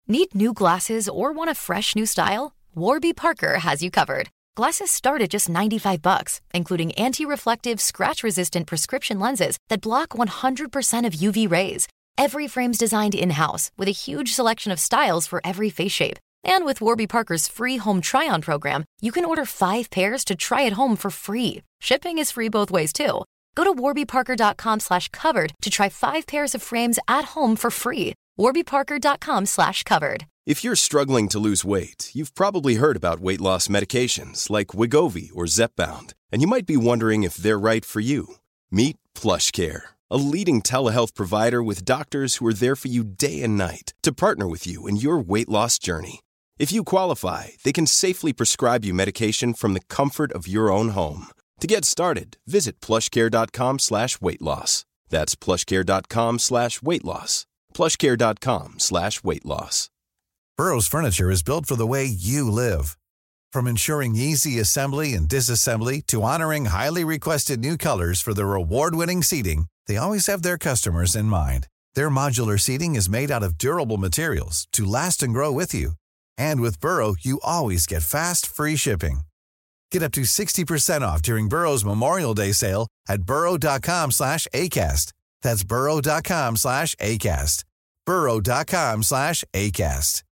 Need new glasses or want a fresh new style? Warby Parker has you covered. Glasses start at just $95, including anti-reflective, scratch-resistant prescription lenses that block 100% of UV rays. Every frame's designed in-house with a huge selection of styles for every face shape. And with Warby Parker's free home try-on program, you can order 5 pairs to try at home for free. Shipping is free both ways, too. Go to warbyparker.com/covered to try 5 pairs of frames at home for free. warbyparker.com/covered. If you're struggling to lose weight, you've probably heard about weight loss medications like Wegovy or Zepbound, and you might be wondering if they're right for you. Meet PlushCare, a leading telehealth provider with doctors who are there for you day and night to partner with you in your weight loss journey. If you qualify, they can safely prescribe you medication from the comfort of your own home. To get started, visit plushcare.com/weightloss. That's plushcare.com/weightloss. plushcare.com/weightloss. Burrow's furniture is built for the way you live. From ensuring easy assembly and disassembly to honoring highly requested new colors for their award-winning seating, they always have their customers in mind. Their modular seating is made out of durable materials to last and grow with you. And with Burrow, you always get fast, free shipping. Get up to 60% off during Burrow's Memorial Day sale at burrow.com/ACAST. That's burrow.com/ACAST. burrow.com/ACAST.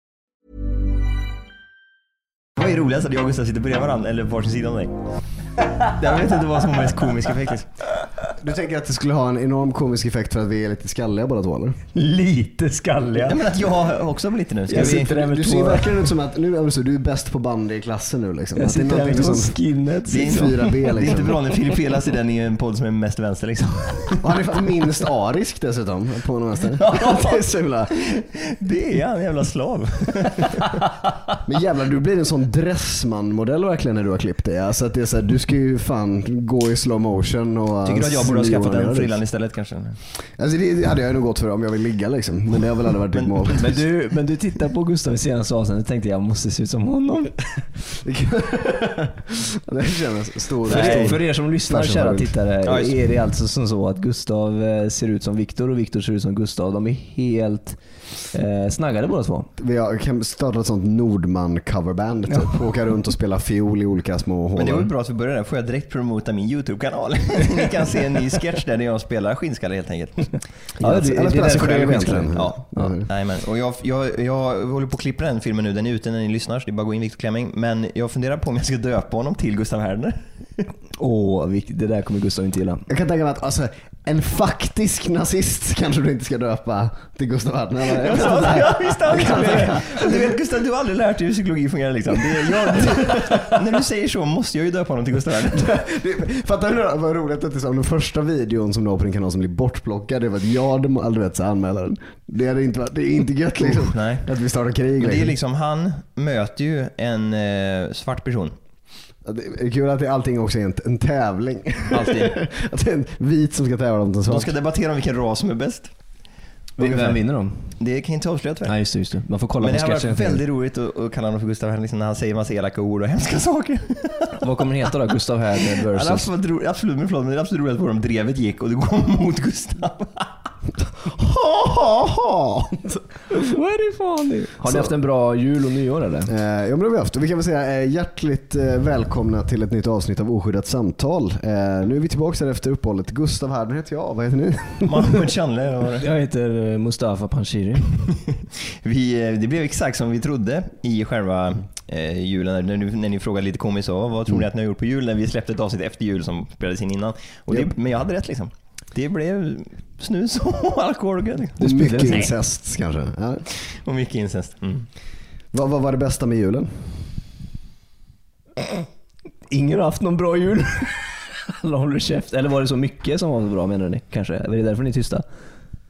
Vad är roligast att jag och Gustav sitter bredvid varandra eller varsin sida om dig? Jag vet inte vad som är mest komisk effekt liksom. Du tänker att det skulle ha en enorm komisk effekt för att vi är lite skalliga båda två, eller? Lite skalliga? Jag menar att jag också blir lite nu. Du ser verkligen ut som att nu är du är bäst på band i klassen nu liksom. Jag sitter där med liksom skinnet. Det är 4B liksom. Det är inte bra när Filip Felas i den i en podd som är mest vänster liksom. Och han är minst arisk dessutom på någon vänster. Det är så jävla... Det är han, jävla slav. Men jävlar, du blir en sån dressman-modell verkligen när du har klippt dig. Alltså att det är så här, du ska ju fan gå i slow motion och... Tycker du att jag borde ha skaffat den frillan istället kanske? Alltså det hade jag nog gått för om jag vill ligga liksom. Men det har väl aldrig varit ditt mål. Men du tittar på Gustav i senaste avsnittet och tänkte jag måste se ut som honom. Det känns stor. För er som lyssnar, kära tittare, är det alltså som så att Gustav ser ut som Viktor och Viktor ser ut som Gustav. De är helt snaggade båda två. Vi har startat ett sånt Nordman coverband typ. Åka runt och spela fiol i olika små hål. Men det var bra att vi började där. Får jag direkt promota min YouTube-kanal. Ni kan se en ny sketch där jag spelar skinnskalle helt enkelt. Ja, det är därför det är egentligen. Ja. Nej, men, och jag håller på att klippa den filmen nu. Den är ute när ni lyssnar, så det är bara att gå in Viktor Klemming. Men jag funderar på om jag ska döpa honom till Gustav Härner. Det där kommer Gustav inte gilla. Jag kan tänka mig att alltså, en faktisk nazist kanske du inte ska döpa till Gustav Härner. Du vet Gustav, du har aldrig lärt dig hur psykologi fungerar liksom. När du säger så måste jag ju döpa honom till Gustav Härner. Fattar du vad roligt att det är den första videon som du har på din kanal som blir bortplockad? Det var att jag aldrig vet så anmäla den. Det är inte gött liksom. Nej. Att vi startar krig. Men det är liksom, han möter ju en svart person. Det är kul att allting också är en tävling. Alltid. Att det är en vit som ska tävla om den svart. De ska debattera om vilken ras som är bäst. Vem vinner de? Det kan inte avslöja tyvärr. Nej, just det. Man får kolla. Men på det har varit väldigt roligt att kalla honom för Gustav Härner liksom, när han säger massa elaka ord och hemska saker. Vad kommer den heta då? Gustav Härner versus... Absolut, men det är absolut roligt att drevet gick och det går mot Gustav. Vad är det fan nu? Har ni haft en bra jul och nyår eller? Ja, men det har vi haft. Vi kan väl säga hjärtligt välkomna till ett nytt avsnitt av Oskyddat samtal. Nu är vi tillbaka här efter uppehållet. Gustav Härner heter jag. Vad heter ni? Mahmoud Chandler. Jag heter Mustafa Panshiri. Det blev exakt som vi trodde i själva julen när ni frågade lite komiskt så, vad tror ni att ni har gjort på jul när vi släppte ett avsnitt efter jul som spelades in innan. Och men jag hade rätt liksom. Det blev snus och alkohol och grejer. Det mycket incest kanske. Ja. Och mycket incest. Vad var det bästa med julen? Ingen har haft någon bra jul. Alla håller käft. Eller var det så mycket som var så bra, menar ni? Kanske. Är det därför ni är tysta?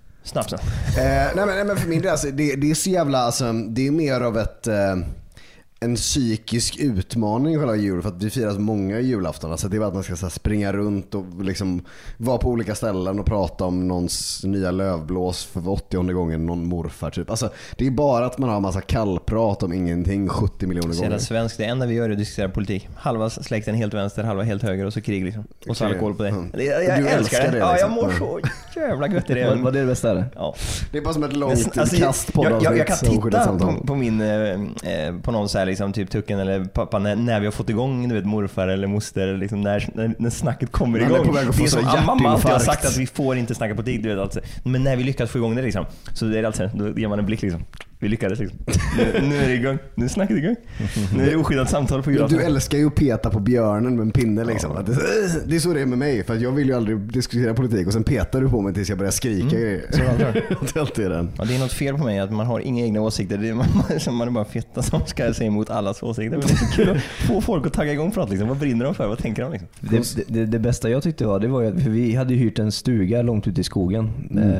Snabbt. Nej men för min del alltså, det är så jävla alltså, det är mer av ett en psykisk utmaning själva jul, för att vi firar så många julafton. Alltså det är bara att man ska så här, springa runt och liksom vara på olika ställen och prata om någons nya lövblås för 80:e gången, någon morfar typ. Alltså det är bara att man har en massa kallprat om ingenting 70 miljoner gånger. Det är svenskt, det enda vi gör är att diskutera politik. Halva släkten helt vänster, halva helt höger och så krig liksom. Och så alkohol på det. Jag älskar det. Ja, jag mår så jävla gött i det. Vad är det bästa där? Ja. Det är bara som ett långt kast på jag kan titta på min på någon så här liksom typ Tucken eller pappa när vi har fått igång, du vet, morfar eller moster liksom, när snacket kommer igång. Det är som mamma alltid har sagt att vi får inte snacka politik, du vet, alltså. Men när vi lyckas få igång det liksom, så det är alltså, då ger man en blick liksom. Vi lyckades liksom. Nu är det igång. Nu är snacket igång. Nu är det oskyddat samtal på julafton. Du älskar ju att peta på björnen med en pinne liksom. Ja. Det är så det är med mig, för jag vill ju aldrig diskutera politik och sen petar du på mig tills jag börjar skrika. Så det är alltid den. Ja, det är något fel på mig att man har inga egna åsikter. Det är, man är bara feta som ska säga emot allas åsikter. Men det är så kul att få folk att tagga igång prat liksom. Vad brinner de för? Vad tänker de liksom? Det bästa jag tyckte var, det var ju att vi hade hyrt en stuga långt ute i skogen.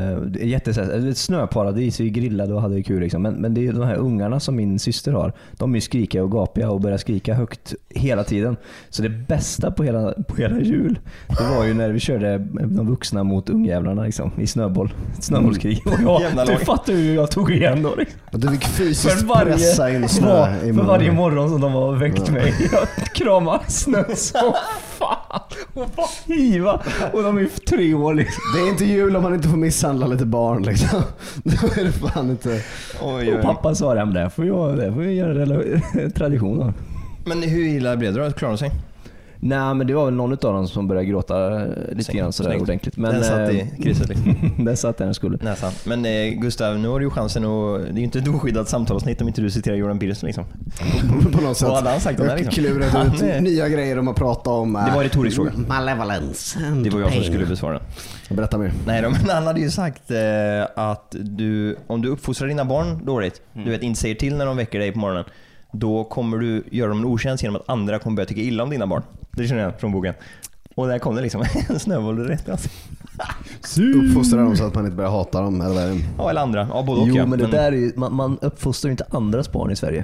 Ett snöparadis, vi grillade och hade kul liksom. Men det är de här ungarna som min syster har. De är ju skrika och gapiga och börjar skrika högt hela tiden. Så det bästa på hela jul, det var ju när vi körde de vuxna mot ungjävlarna liksom, i snöbollskrig. Och du fattar ju hur jag tog igen då liksom. Du fick fysiskt pressa in snö i för varje morgon som de har väckt mig. Jag kramar snö så fan och bara hiva. Och de är 3 år liksom. Det är inte jul om man inte får misshandla lite barn liksom. Då är det fan inte. Oj. Och pappa sa det, där får jag göra traditioner. Men hur illa blev det då? Klarade sig? Nej, men det var väl någon av dem som började gråta lite grann sådär ordentligt. Men den satt i krysset liksom. Den satt där den skulle. Nästan. Men Gustav, nu har du ju chansen och det är ju inte ett oskyddat samtalsnitt om inte du citerar Jordan Peterson liksom. På något sätt. Vad hade han sagt om det liksom? Klurat ut nya grejer om att prata om. Det var retorisk fråga. Malevolence. Det var jag som skulle besvara. Berätta mer. Nej då, men han hade ju sagt att om du uppfostrar dina barn dåligt, du vet, inte säger till när de väcker dig på morgonen, då kommer du göra dem en otjänst genom att andra kommer börja tycka illa om dina barn. Det känner jag från boken. Och där kom det liksom en snöboll rätt alltså. Uppfostrar dem så att man inte börjar hata dem eller? Ja, eller andra. Ja, både och. Jo, men det där är ju, man uppfostrar inte andras barn i Sverige.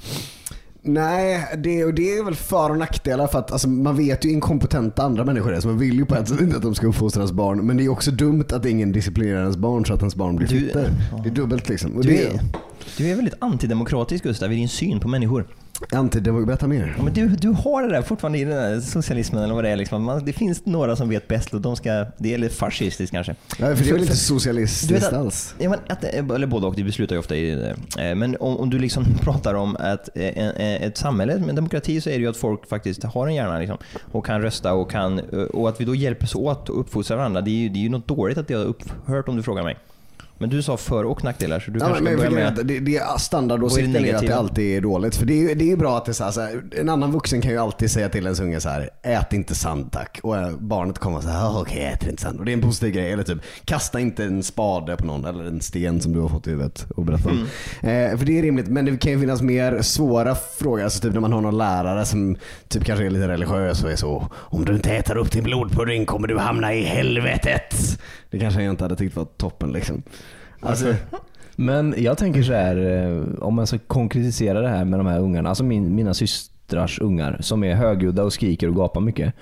Nej, det är väl för- och nackdelar för att alltså, man vet ju inkompetenta andra människor är, så man vill ju på ett sätt inte att de ska uppfostras barn, men det är också dumt att ingen disciplinerar ens barn så att ens barn blir fitter. Det är dubbelt liksom. Och du är väldigt antidemokratisk, Gustav, i din syn på människor. Berätta mer. Ja, men du har det där fortfarande i den där socialismen eller vad det är liksom. Det finns några som vet bäst och det är lite fascistiskt kanske. Ja, för det är väl inte socialistiskt alls. Ja, men eller både och, det beslutar ju ofta i det. Men om du liksom pratar om att ett samhälle med demokrati, så är det ju att folk faktiskt har en hjärna liksom, och kan rösta och att vi då hjälps åt och uppfostrar varandra. Det är ju något dåligt att det har upphört, om du frågar mig. Men du sa för- och nackdelar, så du kanske ska börja med... Det är standardåsikten är att det alltid är dåligt. För det är ju bra att det är så här, en annan vuxen kan ju alltid säga till ens unge så här: ät inte sand tack. Och barnet kommer så här: okej, äter inte sand. Och det är en positiv grej. Eller typ, kasta inte en spade på någon eller en sten som du har fått i huvudet och berätta om. För det är rimligt, men det kan ju finnas mer svåra frågor. Alltså typ när man har någon lärare som typ kanske är lite religiös och är så: om du inte äter upp din blodpudding kommer du hamna i helvetet. Det kanske jag inte hade tyckt var toppen liksom. Alltså, men jag tänker så här, om man ska konkretisera det här med de här ungarna, alltså mina systrars ungar som är högljudda och skriker och gapar mycket.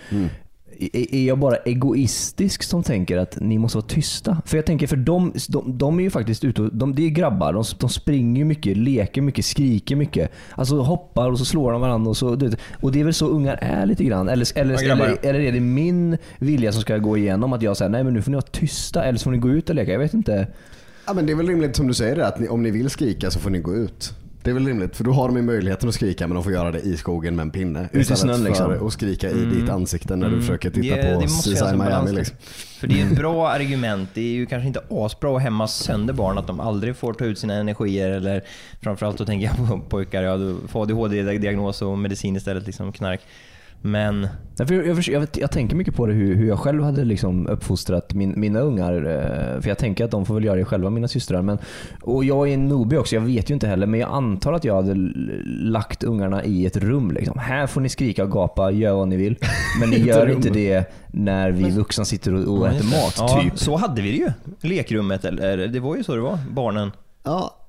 Är jag bara egoistisk som tänker att ni måste vara tysta? För jag tänker, för de är ju faktiskt ute och, det är grabbar, de springer mycket, leker mycket, skriker mycket, alltså hoppar och så slår de varandra och det är väl så ungar är lite grann, eller är det min vilja som ska gå igenom, att jag säger nej men nu får ni vara tysta eller så får ni gå ut och leka, jag vet inte. Ja, men det är väl rimligt som du säger det, att om ni vill skrika så får ni gå ut. Det är väl rimligt, för då har de ju möjligheten att skrika, men de får göra det i skogen med en pinne. Ut i snön liksom. Och skrika i ditt ansikte när du försöker titta på CSI Miami liksom. För det är ett bra argument. Det är ju kanske inte asbra att hämma sönder barn, att de aldrig får ta ut sina energier, eller framförallt då tänker jag på pojkar, du får ADHD-diagnos och medicin istället, liksom knark. Men jag tänker mycket på det, hur jag själv hade liksom uppfostrat mina ungar, för jag tänker att de får väl göra det själva, mina systrar, och jag är en nobby också, jag vet ju inte heller, men jag antar att jag hade lagt ungarna i ett rum liksom. Här får ni skrika och gapa, gör vad ni vill, men ni gör inte det när vi vuxna sitter och äter mat typ. Så hade vi det ju, lekrummet, eller det var ju så det var, barnen. Ja.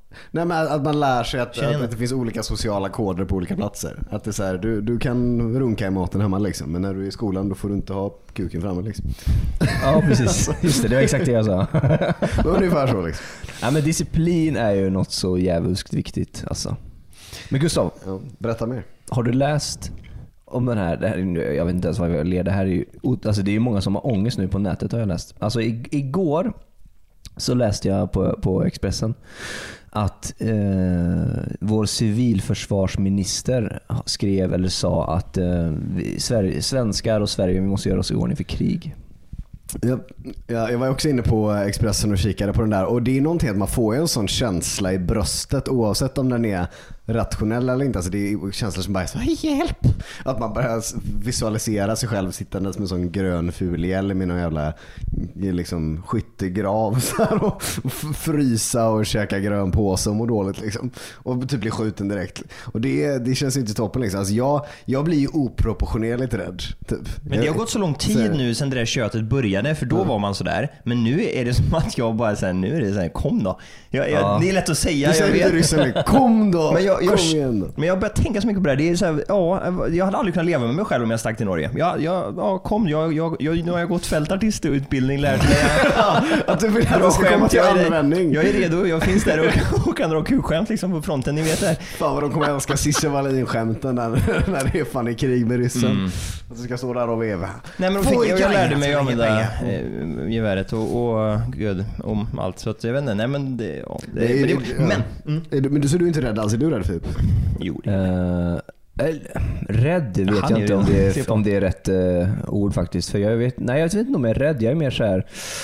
Nej, men att man lär sig att det finns olika sociala koder på olika platser. Att det är så här, du kan runka i maten hemma liksom, men när du är i skolan då får du inte ha kuken framme liksom. Ja, precis. Just det var exakt det jag sa. Ungefär så liksom. Ja, men disciplin är ju något så jävligt viktigt alltså. Men Gustav, berätta mer. Har du läst om den här, jag vet inte ens vad jag ler, det här är ju, alltså det är ju många som har ångest nu på nätet har jag läst. Alltså igår så läste jag på Expressen att vår civilförsvarsminister skrev eller sa att svenskar och Sverige, vi måste göra oss i ordning för krig. Jag var också inne på Expressen och kikade på den där, och det är någonting att man får en sån känsla i bröstet oavsett om den är rationell eller inte. Alltså det är känslor som bara är så hjälp, att man börjar visualisera sig själv sittandes med en sån grön fulhjälm i någon jävla liksom skyttegrav så här, och frysa och käka grön påse och må dåligt liksom, och typ bli skjuten direkt. Och det känns inte toppen liksom. Alltså jag blir ju oproportionerligt rädd typ. Men det har gått så lång tid nu sedan det där köttet började, för då var man så där. Men nu är det som att jag bara säger, nu är det så här, kom då. Det är lätt att säga. Du säger inte ryssen, kom då. Men jag börjar tänka så mycket på det här. Det är så här, jag hade aldrig kunnat leva med mig själv om jag stack till Norge. Nu har jag gått fältartistutbildning, lärt mig att du vill att det ska komma till användning. Jag är redo, jag finns där och kan dra kukskämt liksom på fronten, ni vet det här. Fan vad de kommer älska Cissi Wallin-skämten när det är fan i krig med ryssen. Att du ska stå där och veva. Nej, men jag lärde mig att använda geväret och gud, om allt. Så att jag vet inte, nej men men så är du inte rädd alls? Är du rädd typ? Jo. Rädd vet jag inte om det är rätt ord faktiskt. För jag vet inte om jag är rädd. Jag är mer så här,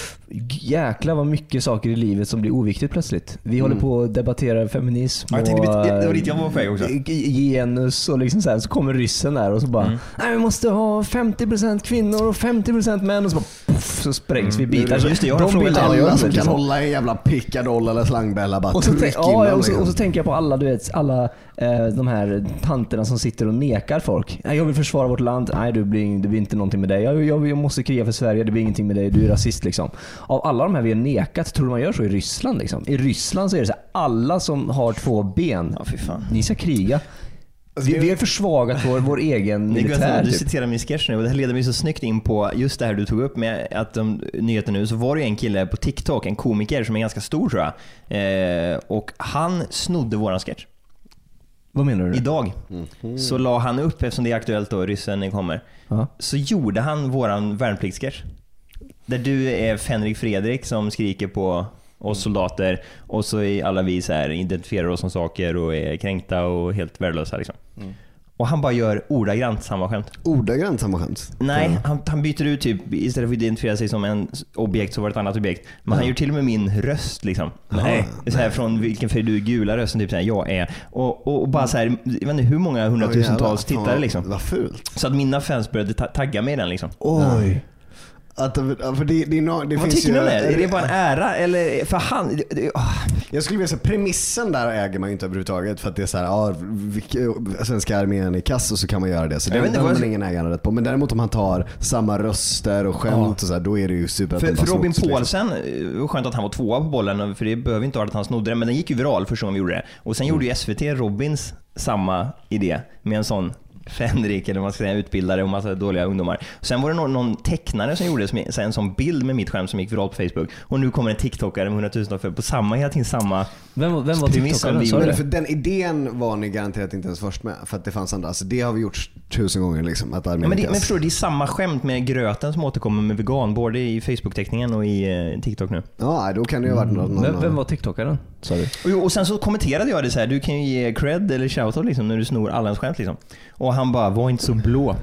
jäklar vad mycket saker i livet som blir oviktigt plötsligt. Vi håller på att debattera feminism och det var dit jag var på väg också. Genus och liksom så kommer ryssen där och så bara nej, vi måste ha 50% kvinnor och 50% män, och så bara puff, så sprängs vi bitar. Just det, jag har frågat alla som kan hålla en jävla pickadoll eller slangbälla bara tryck in. Och så tänker jag på alla, du vet, alla de här tanterna som sitter och nekar folk. Nej, jag vill försvara vårt land. Nej, det blir inte någonting med dig. Jag måste kriga för Sverige. Det blir ingenting med dig. Du är rasist liksom. Av alla de här vi har nekat, tror man gör så i Ryssland liksom. I Ryssland så är det så här, alla som har 2 ben, fy fan, ni ska kriga. Vi har försvagat vår egen militär. Du citerar min sketch nu, och det här leder mig så snyggt in på just det här du tog upp med att nyheten nu, så var det en kille på TikTok, en komiker som är ganska stor tror jag, och han snodde våran sketch. Vad menar du? Idag så la han upp, eftersom det är aktuellt då, ryssen kommer, så gjorde han våran värnpliktssketch. Där du är Fenrik Fredrik som skriker på oss soldater, och så är alla vi så här, identifierar oss som saker och är kränkta och helt värdelösa liksom. Och han bara gör ordagrant samma skämt. Ordagrant samma skämt? Nej, han byter ut typ, istället för att identifiera sig som en objekt så var det ett annat objekt. Men han gör till och med min röst liksom. Nej, så här, från vilken färg du är, gula rösten typ så här, jag är. Och bara så här, jag vet inte hur många hundratusentals tittare liksom. Vad fult. Så att mina fans började tagga mig i den liksom. Oj. För det vad finns tycker ju, du är det bara en ära eller för han jag skulle vilja säga premissen där äger man ju inte överhuvudtaget, för att det är så här, svenska armén i kass, och så kan man göra det, så det har man ingen äganderätt på. Men däremot om man tar samma röster och skämt och så här, då är det ju super. För Robin Paulsen, skönt att han var 2 på bollen, för det behöver inte vara att han snodde det, men den gick ju viral första gången vi gjorde det. Och sen gjorde ju SVT Robins samma idé med en sån Fenrik, eller man ska säga utbildare och massa dåliga ungdomar. Sen var det någon tecknare som gjorde en sån bild med mitt skämt som gick viralt på Facebook. Och nu kommer en TikTokare med 100 000 på samma, hela tiden samma. Vem var TikTokaren? För den idén var ni garanterat inte ens först med, för att det fanns andra. Alltså det har vi gjort 1000 gånger liksom, att men förstår du, det är samma skämt med gröten som återkommer med vegan, både i Facebook-teckningen och i TikTok nu. Ja, då kan det ju ha varit någon. Vem var TikTokaren? Och sen så kommenterade jag det så här, du kan ju ge cred eller shoutout liksom, när du snor alla ens skämt liksom. Och han bara, var inte så blå.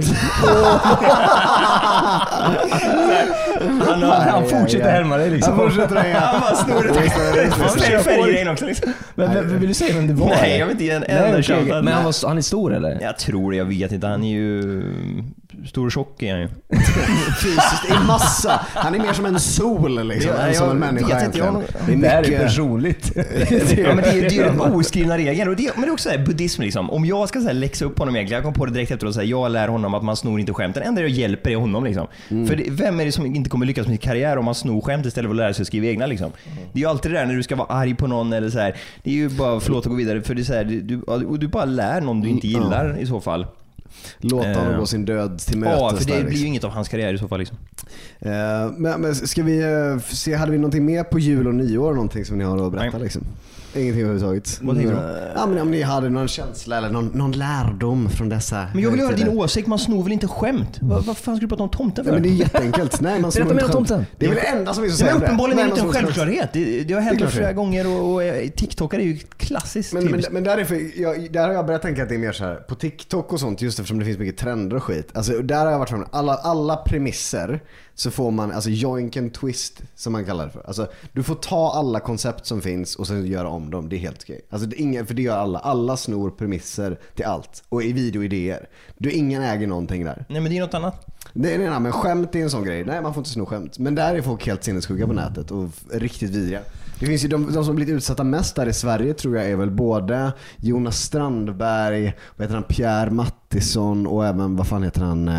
Han fortsätter härma dig liksom. Han bara snor det. Han slänger färggrejen också liksom. Men vill du säga vem det var? Nej, jag vet inte, en enda shoutout. Men han är stor eller? Jag tror det, jag vet inte. Han är ju stor och tjock är han ju. Fysiskt i massa. Han är mer som en sol liksom, som en människa egentligen. Det här är personligt. Ja, men det är ju en oskrivna regel. Men det är också så här, buddhism liksom. Om jag ska så här läxa upp honom egentligen, jag kom på det direkt efter och säga, jag lär honom att man snor inte skämten. Det enda jag hjälper är honom liksom. För vem är det som inte inte kommer lyckas med sin karriär om man snor skämt istället för att lära sig att skriva egna liksom. Det är ju alltid det där när du ska vara arg på någon eller så här. Det är ju bara förlåt att gå vidare för det är så här, du bara lär någon du inte gillar i så fall. Låta honom gå sin död till mötes. Ja, för det blir ju inget av hans karriär i så fall liksom. Men ska vi se, hade vi någonting mer på jul och nyår, någonting som ni har att berätta liksom? Ingenting överhuvudtaget. Vad tänker du? Ja, men om ni hade någon känsla eller någon lärdom från dessa. Men jag vill höra din åsikt, man snor väl inte skämt? Vad fan ska du prata om tomten för? Men det är jätteenkelt. Nej, man snor inte tomten. Det är väl det enda som är så sämre. Men uppenbarligen är det inte en självklarhet. Det har hänt flera gånger och TikTokare är ju klassiskt. Men där har jag börjat tänka att det är mer så här på TikTok och sånt, just eftersom det finns mycket trender och skit. Alltså där har jag varit från alla premisser, så får man alltså joink and twist som man kallar det för. Alltså du får ta alla koncept som finns och sen göra om dem. Det är helt okej. Alltså för det gör alla snor premisser till allt och i videoidéer. Ingen äger någonting där. Nej, men det är något annat. Det är det, men skämt är en sån grej. Nej, man får inte sno skämt. Men där är folk helt sinnessjuka på nätet och riktigt vidriga. Det finns ju de som blivit utsatta mest där i Sverige, tror jag, är väl både Jonas Strandberg, vad heter han, Pierre Mattisson och även, vad fan heter han,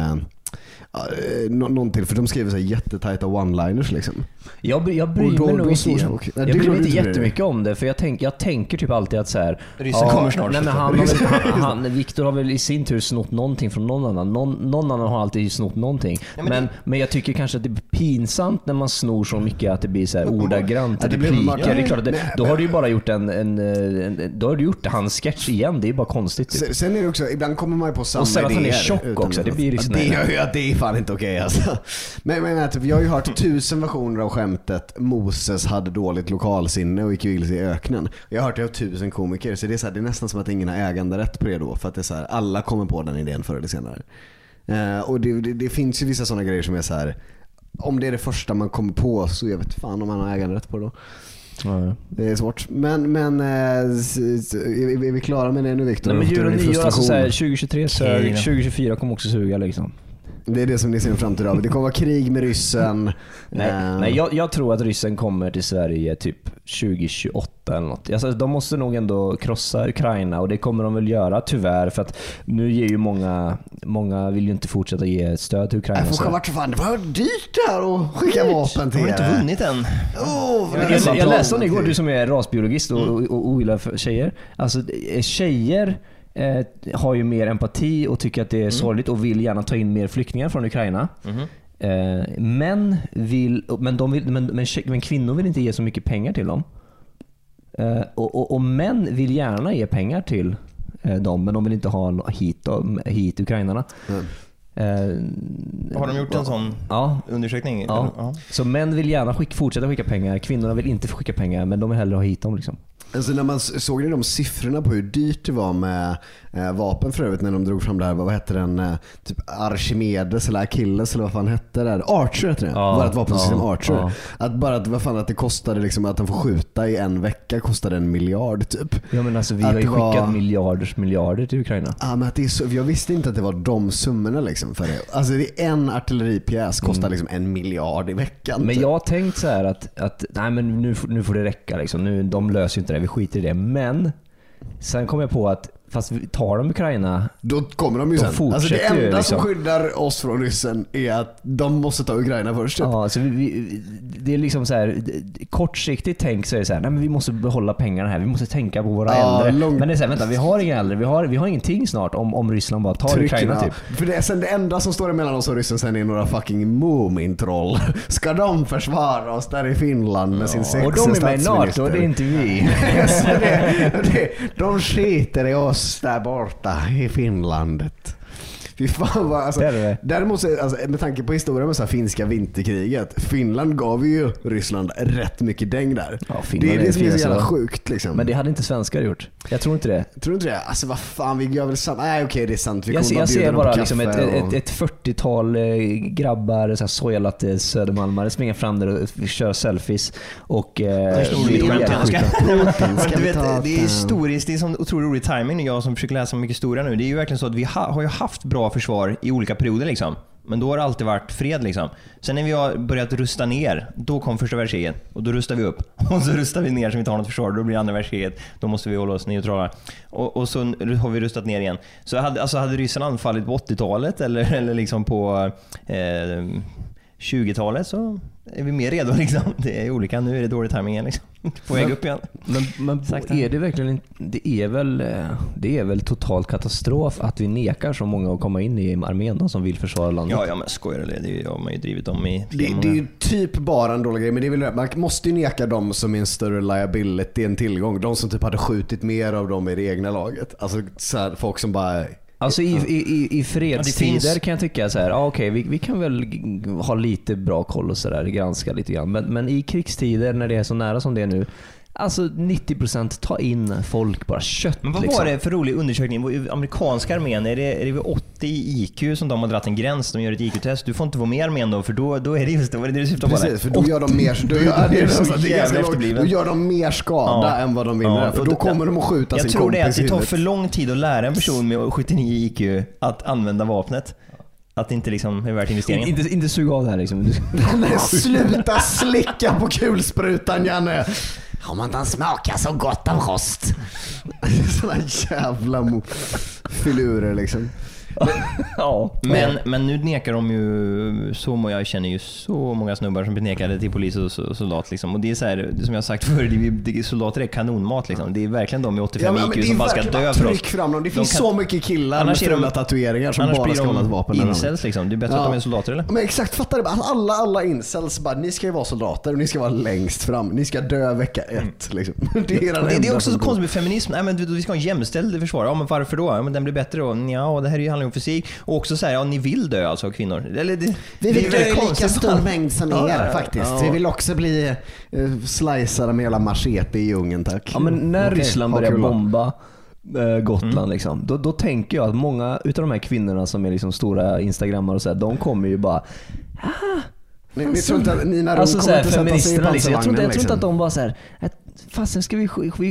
någon till, för de skriver så här jättetajta one-liners liksom. Jag bryr mig inte jättemycket om det, för jag tänker typ alltid att så här, ryssen kommer snart. Nej, men Viktor har väl i sin tur snott någonting från någon annan. Någon annan har alltid snott någonting. Ja, men jag tycker kanske att det är pinsamt när man snor så mycket att det blir så här ordagrant repliker. Det är klart att då har du ju bara gjort då har du gjort hans sketch igen. Det är bara konstigt typ. Sen är det också, ibland kommer man ju på samma idéer. Och sen att han är tjock också. Det blir liksom det är fan inte okej alltså. Men typ, jag har ju hört 1000 versioner av skämtet Moses hade dåligt lokalsinne och gick vilse i öknen. Jag har hört det av 1000 komiker, så det är så här, det är nästan som att ingen har äganderätt på det då, för att det är så här, alla kommer på den idén förr eller senare. Och det finns ju vissa sådana grejer som är så här, om det är det första man kommer på, så jag vet fan om man har äganderätt på det då. Ja. Det är svårt. Men är vi klara med det nu, Viktor? Nej, men jul och nyår, alltså, 2023 sög, 2024 kommer också suga liksom. Det är det som ni ser fram till idag. Det kommer vara krig med ryssen. Nej, jag tror att ryssen kommer till Sverige typ 2028 eller något. Alltså, de måste nog ändå krossa Ukraina, och det kommer de väl göra tyvärr, för att nu ger ju många vill ju inte fortsätta ge stöd till Ukraina. Det var dyrt där att skicka vapen till. Har du inte vunnit än? Jag läste om det igår, du som är rasbiologist och ogillar tjejer. Alltså tjejer har ju mer empati och tycker att det är sorgligt och vill gärna ta in mer flyktingar från Ukraina. Men kvinnor vill inte ge så mycket pengar till dem. Och män vill gärna ge pengar till dem, men de vill inte ha hit ukrainarna. Har de gjort en sån undersökning? Ja. Så män vill gärna fortsätta skicka pengar. Kvinnorna vill inte skicka pengar, men de vill hellre ha hit dem liksom. Alltså när man såg de siffrorna på hur dyrt det var med vapen för övrigt, när de drog fram det här, vad hette den, typ Archimedes eller Achilles eller vad fan hette det där? Archer heter det. Var ett vapensystem Archer. Att det kostade liksom, att de får skjuta i en vecka kostade 1 miljard typ. Ja, men alltså vi har ju skickat miljarder till Ukraina. Ja, men att det är så, jag visste inte att det var de summorna liksom för det. Alltså det är en artilleripjäs kostar liksom 1 miljard i veckan. Men jag har tänkt så här att nej, men nu får det räcka liksom. De löser ju inte det, vi skiter i det. Men sen kom jag på att fast vi tar de Ukraina, då kommer de ju sen. Alltså det enda liksom som skyddar oss från ryssen är att de måste ta Ukraina först typ. Ja, så det är liksom så här, kortsiktigt tänk så är det så här, nej men vi måste behålla pengarna här, vi måste tänka på våra äldre. Men det är så här, vänta, vi har inga äldre, vi har ingenting snart om Ryssland bara tar Ukraina typ. För det är sen det enda som står emellan oss och ryssen sen är några fucking Moomin-troll. Ska de försvara oss där i Finland med sin sexiga statsminister? Och de är med i NATO, det är inte vi. De skiter i oss där borta i Finlandet. Fy fan vad, alltså, däremot alltså, med tanke på historien med så här finska vinterkriget, Finland gav ju Ryssland rätt mycket däng där. Ja, det är det som är så jävla sjukt liksom. Men det hade inte svenskar gjort. Jag tror inte det. Tror inte det? Alltså vad fan, vi gör väl samma. Nej okej, det är sant. Jag ser bara liksom ett 40-tal grabbar, så här sojalatte södermalmare springer fram där och kör selfies och det är historiskt, det är som otroligt rolig timing. Jag som försöker läsa mycket historia nu, det är ju verkligen så att vi har ju haft bra försvar i olika perioder liksom. Men då har det alltid varit fred liksom. Sen när vi har börjat rusta ner, då kom första världskriget och då rustar vi upp. Och så rustar vi ner så vi inte har något försvar, då blir andra världskriget. Då måste vi hålla oss neutrala. Och så har vi rustat ner igen. Så hade ryssen anfallit på 80-talet eller liksom på 20-talet så är vi mer redo liksom. Det är olika, nu är det dålig timing igen liksom. På väg upp igen. Men är det verkligen, det är väl total katastrof att vi nekar så många att komma in i armén då, som vill försvara landet? Ja men skojar det har man ju drivit dem i det är ju typ bara en dålig grej, men det är väl, man måste ju neka dem som är en större liability, en tillgång. De som typ hade skjutit mer av dem i det egna laget. Alltså så här, folk som bara... Alltså i fredstider kan jag tycka så här, okej, vi kan väl ha lite bra koll och så där, granska lite grann. Men i krigstider när det är så nära som det är nu, alltså 90% ta in folk, bara kött. Men vad var det för rolig undersökning? Amerikanska armén, är det vid 80 i IQ som de har dratt en gräns, de gör ett IQ-test. Du får inte vara med i armén då, för då är det just det du syftar på. Precis, för då gör de mer, då gör de mer skada än vad de vinner. För då kommer de att skjuta sin kompis. Jag tror det är att det tar för lång tid att lära en person med 79 IQ att använda vapnet. Att det inte liksom är värt investeringen. Inte suga av det här liksom. Sluta slicka på kulsprutan, Janne. Om man inte smakar så gott av rost. Sådana jävla filurer liksom. Men nu nekar de ju jag känner ju så många snubbar som blir nekade till polis och soldat liksom. Och det är så här, som jag sagt förr, soldater är kanonmat liksom. Det är verkligen de med 85 IQ som bara ska dö för oss. Fram dem. Det finns så mycket killar med fulla tatueringar som bara ska hålla ett vapen. Incels liksom. Det är bättre att de är soldater eller? Men exakt, fattar du? Alla incels bara, ni ska ju vara soldater och ni ska vara längst fram. Ni ska dö vecka 1 liksom. Det är också så konstigt med feminism. Nej, men vi ska ha en jämställd försvar. Ja, men varför då? Ja, men den blir bättre då. Ja, det här är ju handlar om fysik. Och också så här, ja, ni vill dö alltså, kvinnor. Eller vi vill dö lika stor mängd som er faktiskt. Vi vill också bli sliceade med hela machete i djungeln, tack. Ja, men när Ryssland börjar bomba Gotland liksom, då tänker jag att många utav de här kvinnorna som är liksom stora instagrammar och så här, de kommer ju bara ni tror inte att Nina Ron alltså, kommer inte sätta sig i pansarvagnen jag tror inte att de bara så här, fasen ska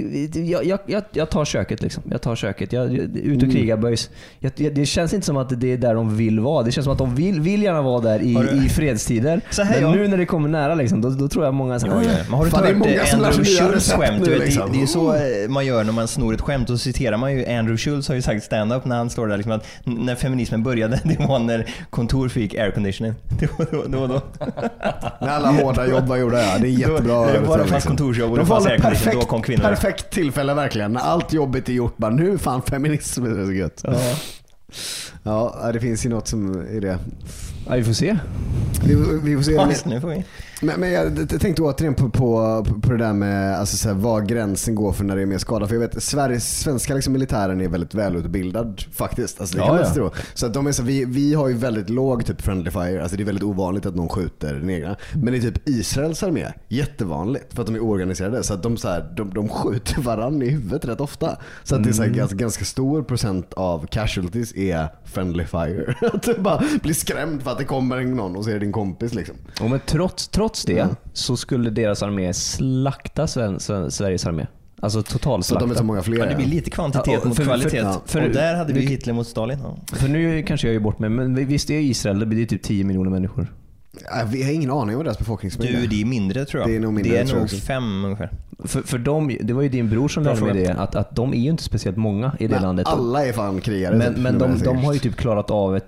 jag tar köket liksom. Jag tar köket. Jag ut och kriga boys. Det känns inte som att det är där de vill vara. Det känns som att de vill gärna vara där i fredstider. Men nu när det kommer nära liksom, då tror jag många så här. Man har inte hört Andrew Schultz skämt. Liksom. Det är så man gör när man snor ett skämt, och citerar man ju Andrew Schultz har ju sagt stand-up när han står där liksom, att när feminismen började, det var när kontor fick airconditioning. Då. När alla hårda jobb var gjorda, ja. Det är jättebra. Det var fast kontorsjobb och det fanns airconditioning, då kom kvinnor. Perfekt tillfälle verkligen. När allt jobbet är gjort, bara nu fan feminism är så gött. Ja, det finns ju något som är det. Ja, vi får se. Vi får se. Ja, nu får vi. Men jag tänkte återigen på det där med alltså, så här, var gränsen går för när det är mer skada. För jag vet, svenska liksom, militären är väldigt välutbildad faktiskt. Alltså, det kan man tro. Så att de är så, vi har ju väldigt låg typ friendly fire. Alltså, det är väldigt ovanligt att någon skjuter den egna. Men i typ Israels armé, jättevanligt. För att de är organiserade. Så att de skjuter varann i huvudet rätt ofta. Så att det är så här, ganska stor procent av casualties är friendly fire. Att du bara blir skrämd för att det kommer någon och så är det din kompis liksom. Och men trots det så skulle deras armé slakta Sveriges armé. Alltså totalslakta. De är så många fler. Ja, det blir lite kvantitet mot kvalitet. Och där hade vi Hitler mot Stalin. För nu kanske jag är bort med, men visst är Israel, det blir typ 10 miljoner människor. Vi har ingen aning om deras befolkningsmängd. Det är mindre tror jag. Det är nog 5 ungefär. För dem, det var ju din bror som lärde mig det, att de är ju inte speciellt många i det landet. Alla är fan krigare. Men de har ju typ klarat av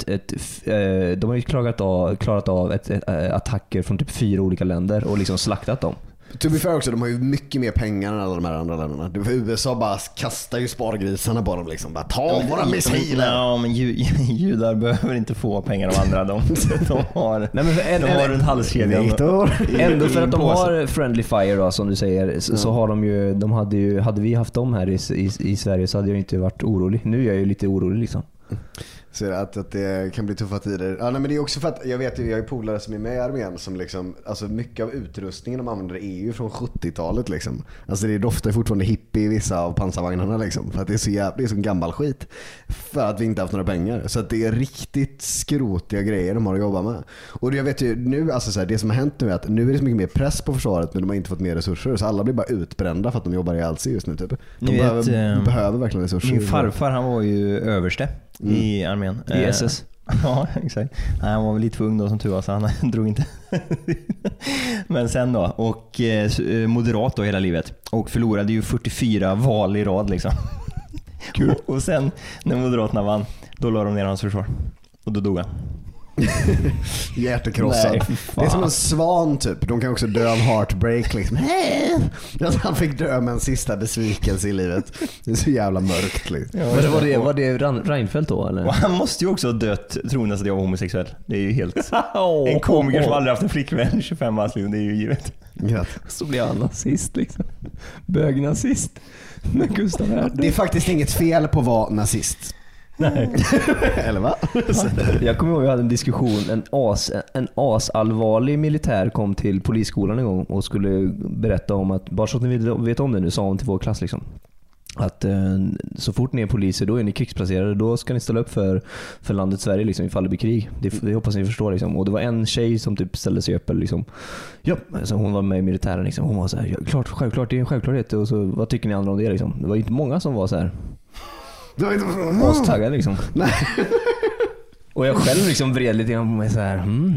klarat av attacker från typ 4 olika länder och liksom slaktat dem. To be fair också, de har ju mycket mer pengar än alla de här andra länderna. USA bara kastar ju spargrisarna på dem liksom. Bara ta våra missiler. Ja, men judar behöver inte få pengar av andra. De har en halskedja. Ändå för att de har friendly fire då, som du säger, så har de ju, hade vi haft dem här i Sverige så hade jag inte varit orolig. Nu är jag ju lite orolig liksom. Så att det kan bli tuffa tider. Ja, nej, men det är också för att jag vet ju, jag är polare som är med i armén som liksom, alltså mycket av utrustningen de använder är ju från 70-talet liksom. Alltså det doftar fortfarande hippie i vissa av pansarvagnarna liksom, för att det är så gammal skit för att vi inte haft några pengar. Så att det är riktigt skrotiga grejer de har att jobba med. Och jag vet ju nu, alltså så här, det som har hänt nu är att nu är det så mycket mer press på försvaret, men de har inte fått mer resurser, så alla blir bara utbrända för att de jobbar i allt just nu typ. De behöver verkligen resurser. Min farfar, han var ju överste i armén. I SS. Ja, exakt. Nej, han var väl lite för ung då som tur var, så han drog inte. Men sen då, och moderat då hela livet. Och förlorade ju 44 val i rad liksom. Cool. Och sen när Moderaterna vann, då la de ner hans försvar. Och då dog han. Hjärtekrossad. Det är som en svan typ. De kan också dö av heartbreak liksom. Han fick dö med en sista besvikelse i livet. Det är så jävla mörkt liksom. Var det Reinfeldt då eller? Och han måste ju också ha dött troende att jag var homosexuell. Det är ju helt en komiker som aldrig haft en flickvän 25 år liksom. Det är ju givet. Så blir han nazist liksom. Bögnazist med Gustav Erdo. Det är faktiskt inget fel på att vara nazist. Nej. Eller va? Jag kommer ihåg att vi hade en diskussion. En asallvarlig militär kom till polisskolan en gång och skulle berätta om att, bara så att ni vet om det nu, sa hon till vår klass liksom, att så fort ni är poliser då är ni krigsplacerade, då ska ni ställa upp för landet Sverige liksom, ifall det blir krig. Det hoppas ni förstår liksom. Och det var en tjej som typ ställde sig upp liksom. Ja, så hon var med i militären liksom. Hon var så här, ja, klart, självklart, det är en självklarhet. Och så, vad tycker ni andra om det liksom? Det var inte många som var så här astaggad liksom. Nej. Och jag själv liksom vred lite grann på mig så här.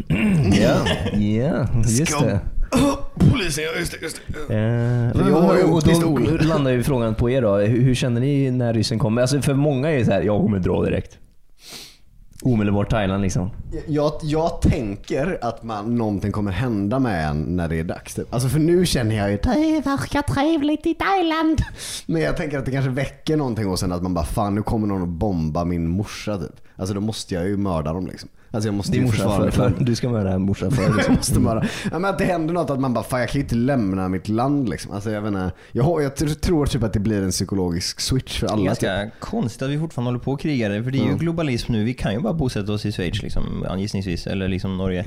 Ja, just det. Polisen, just det. Och då landar ju frågan på er då. Hur känner ni när ryssen kommer? Alltså för många är det så här, jag kommer dra direkt. Omedelbart Thailand liksom. Jag tänker att någonting kommer hända med en när det är dags typ. Alltså för nu känner jag ju det verkar trevligt i Thailand. Men jag tänker att det kanske väcker någonting och sen att man bara fan, nu kommer någon att bomba min morsa typ. Alltså då måste jag ju mörda dem liksom. Alltså jag måste ju försvara för du ska mörda en morsa för liksom. Jag måste mörda. Ja, men att det händer något att man bara fan, jag kan ju inte lämna mitt land liksom. Alltså jag vet inte. Jag tror typ att det blir en psykologisk switch för alla. Det är ganska konstigt att vi fortfarande håller på och krigar. För det är ju globalism nu. Vi kan ju bara bosätta oss i Schweiz liksom, gissningsvis. Eller liksom Norge.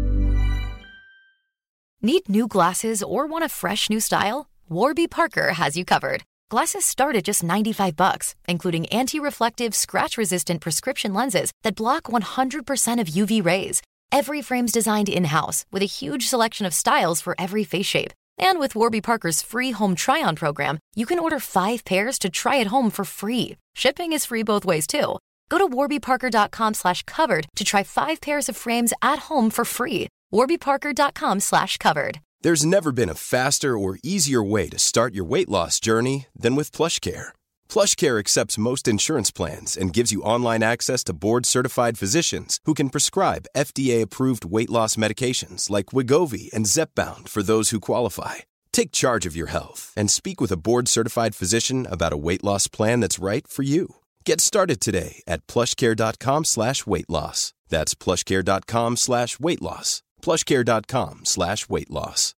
Need new glasses or want a fresh new style? Warby Parker has you covered. Glasses start at just $95, including anti-reflective, scratch-resistant prescription lenses that block 100% of UV rays. Every frame's designed in-house with a huge selection of styles for every face shape. And with Warby Parker's free home try-on program, you can order 5 pairs to try at home for free. Shipping is free both ways, too. Go to warbyparker.com/covered to try 5 pairs of frames at home for free. warbyparker.com/covered. There's never been a faster or easier way to start your weight loss journey than with PlushCare. PlushCare accepts most insurance plans and gives you online access to board-certified physicians who can prescribe FDA-approved weight loss medications like Wegovy and Zepbound for those who qualify. Take charge of your health and speak with a board-certified physician about a weight loss plan that's right for you. Get started today at plushcare.com/weightloss. That's plushcare.com/weightloss. plushcare.com/weightloss.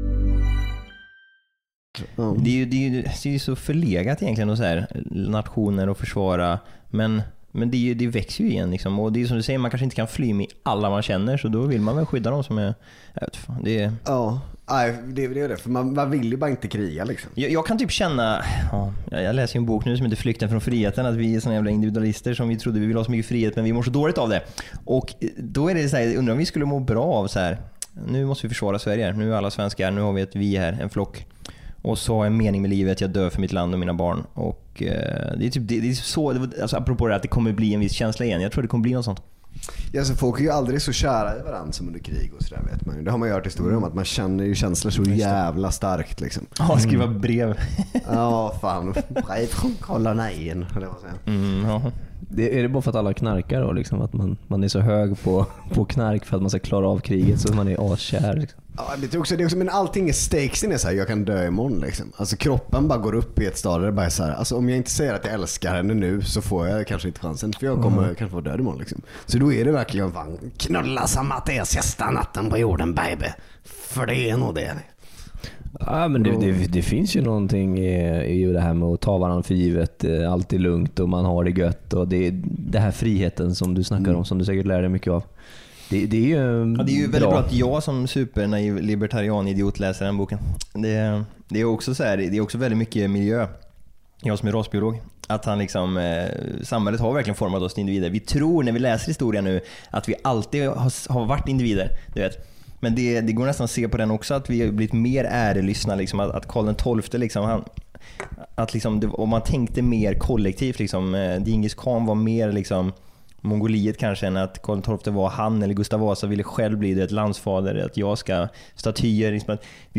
Det är ju så förlegat egentligen och så här, nationer och försvara, men det växer ju igen liksom. Och det är som du säger, man kanske inte kan fly med alla man känner, så då vill man väl skydda dem som är, jag vet fan, det är... Ja, det är det, för man vill ju bara inte kriga liksom. Jag kan typ känna, jag läser ju en bok nu som heter Flykten från friheten, att vi är såna jävla individualister som vi trodde vi ville ha så mycket frihet, men vi mår så dåligt av det. Och då är det så här, undrar om vi skulle må bra av så här, nu måste vi försvara Sverige här. Nu är alla svenskar, nu har vi ett vi här, en flock. Och så har jag en mening med livet, jag dör för mitt land och mina barn. Och det är typ det är så, alltså apropå det att det kommer bli en viss känsla igen. Jag tror det kommer bli något sånt. Ja, så folk är ju aldrig så kära i varandra som under krig och sådär, vet man ju. Det har man ju hört historier om, att man känner ju känslor så jävla starkt liksom. Ja, skriva brev. Ja, fan. Brev från kolonin, eller vad säger ja. Är det bara för att alla knarkar då, liksom, att man är så hög på knark för att man ska klara av kriget, så man är askär liksom? Ja, det är också, men allting är stakes in, är så här, jag kan dö imorgon liksom. Alltså kroppen bara går upp i ett stadie där det bara är så här, alltså om jag inte säger att jag älskar henne nu, så får jag kanske inte chansen, för jag kommer kanske vara död imorgon liksom. Så då är det verkligen fan, knulla som att det är sista natten på jorden, baby. För det är nog det. Ja, men det finns ju någonting i det här med att ta varandra för givet, allt är lugnt och man har det gött, och det är det här friheten som du snackar om, som du säkert lär dig mycket av. Det är ju det är ju väldigt bra att jag som supernaiv libertarian idiot läser den boken. Det är också så här, det är också väldigt mycket miljö. Jag som är rasbiolog, att han liksom samhället har verkligen format oss till individer. Vi tror när vi läser historia nu att vi alltid har varit individer, du vet. Men det går nästan att se på den också, att vi har blivit mer ärelystna liksom, att Karl XII liksom, att liksom, om man tänkte mer kollektivt liksom, Djingis Khan var mer liksom Mongoliet kanske, än att Karl XII var han, eller Gustav Vasa ville själv bli ett landsfader, att jag ska statyer liksom.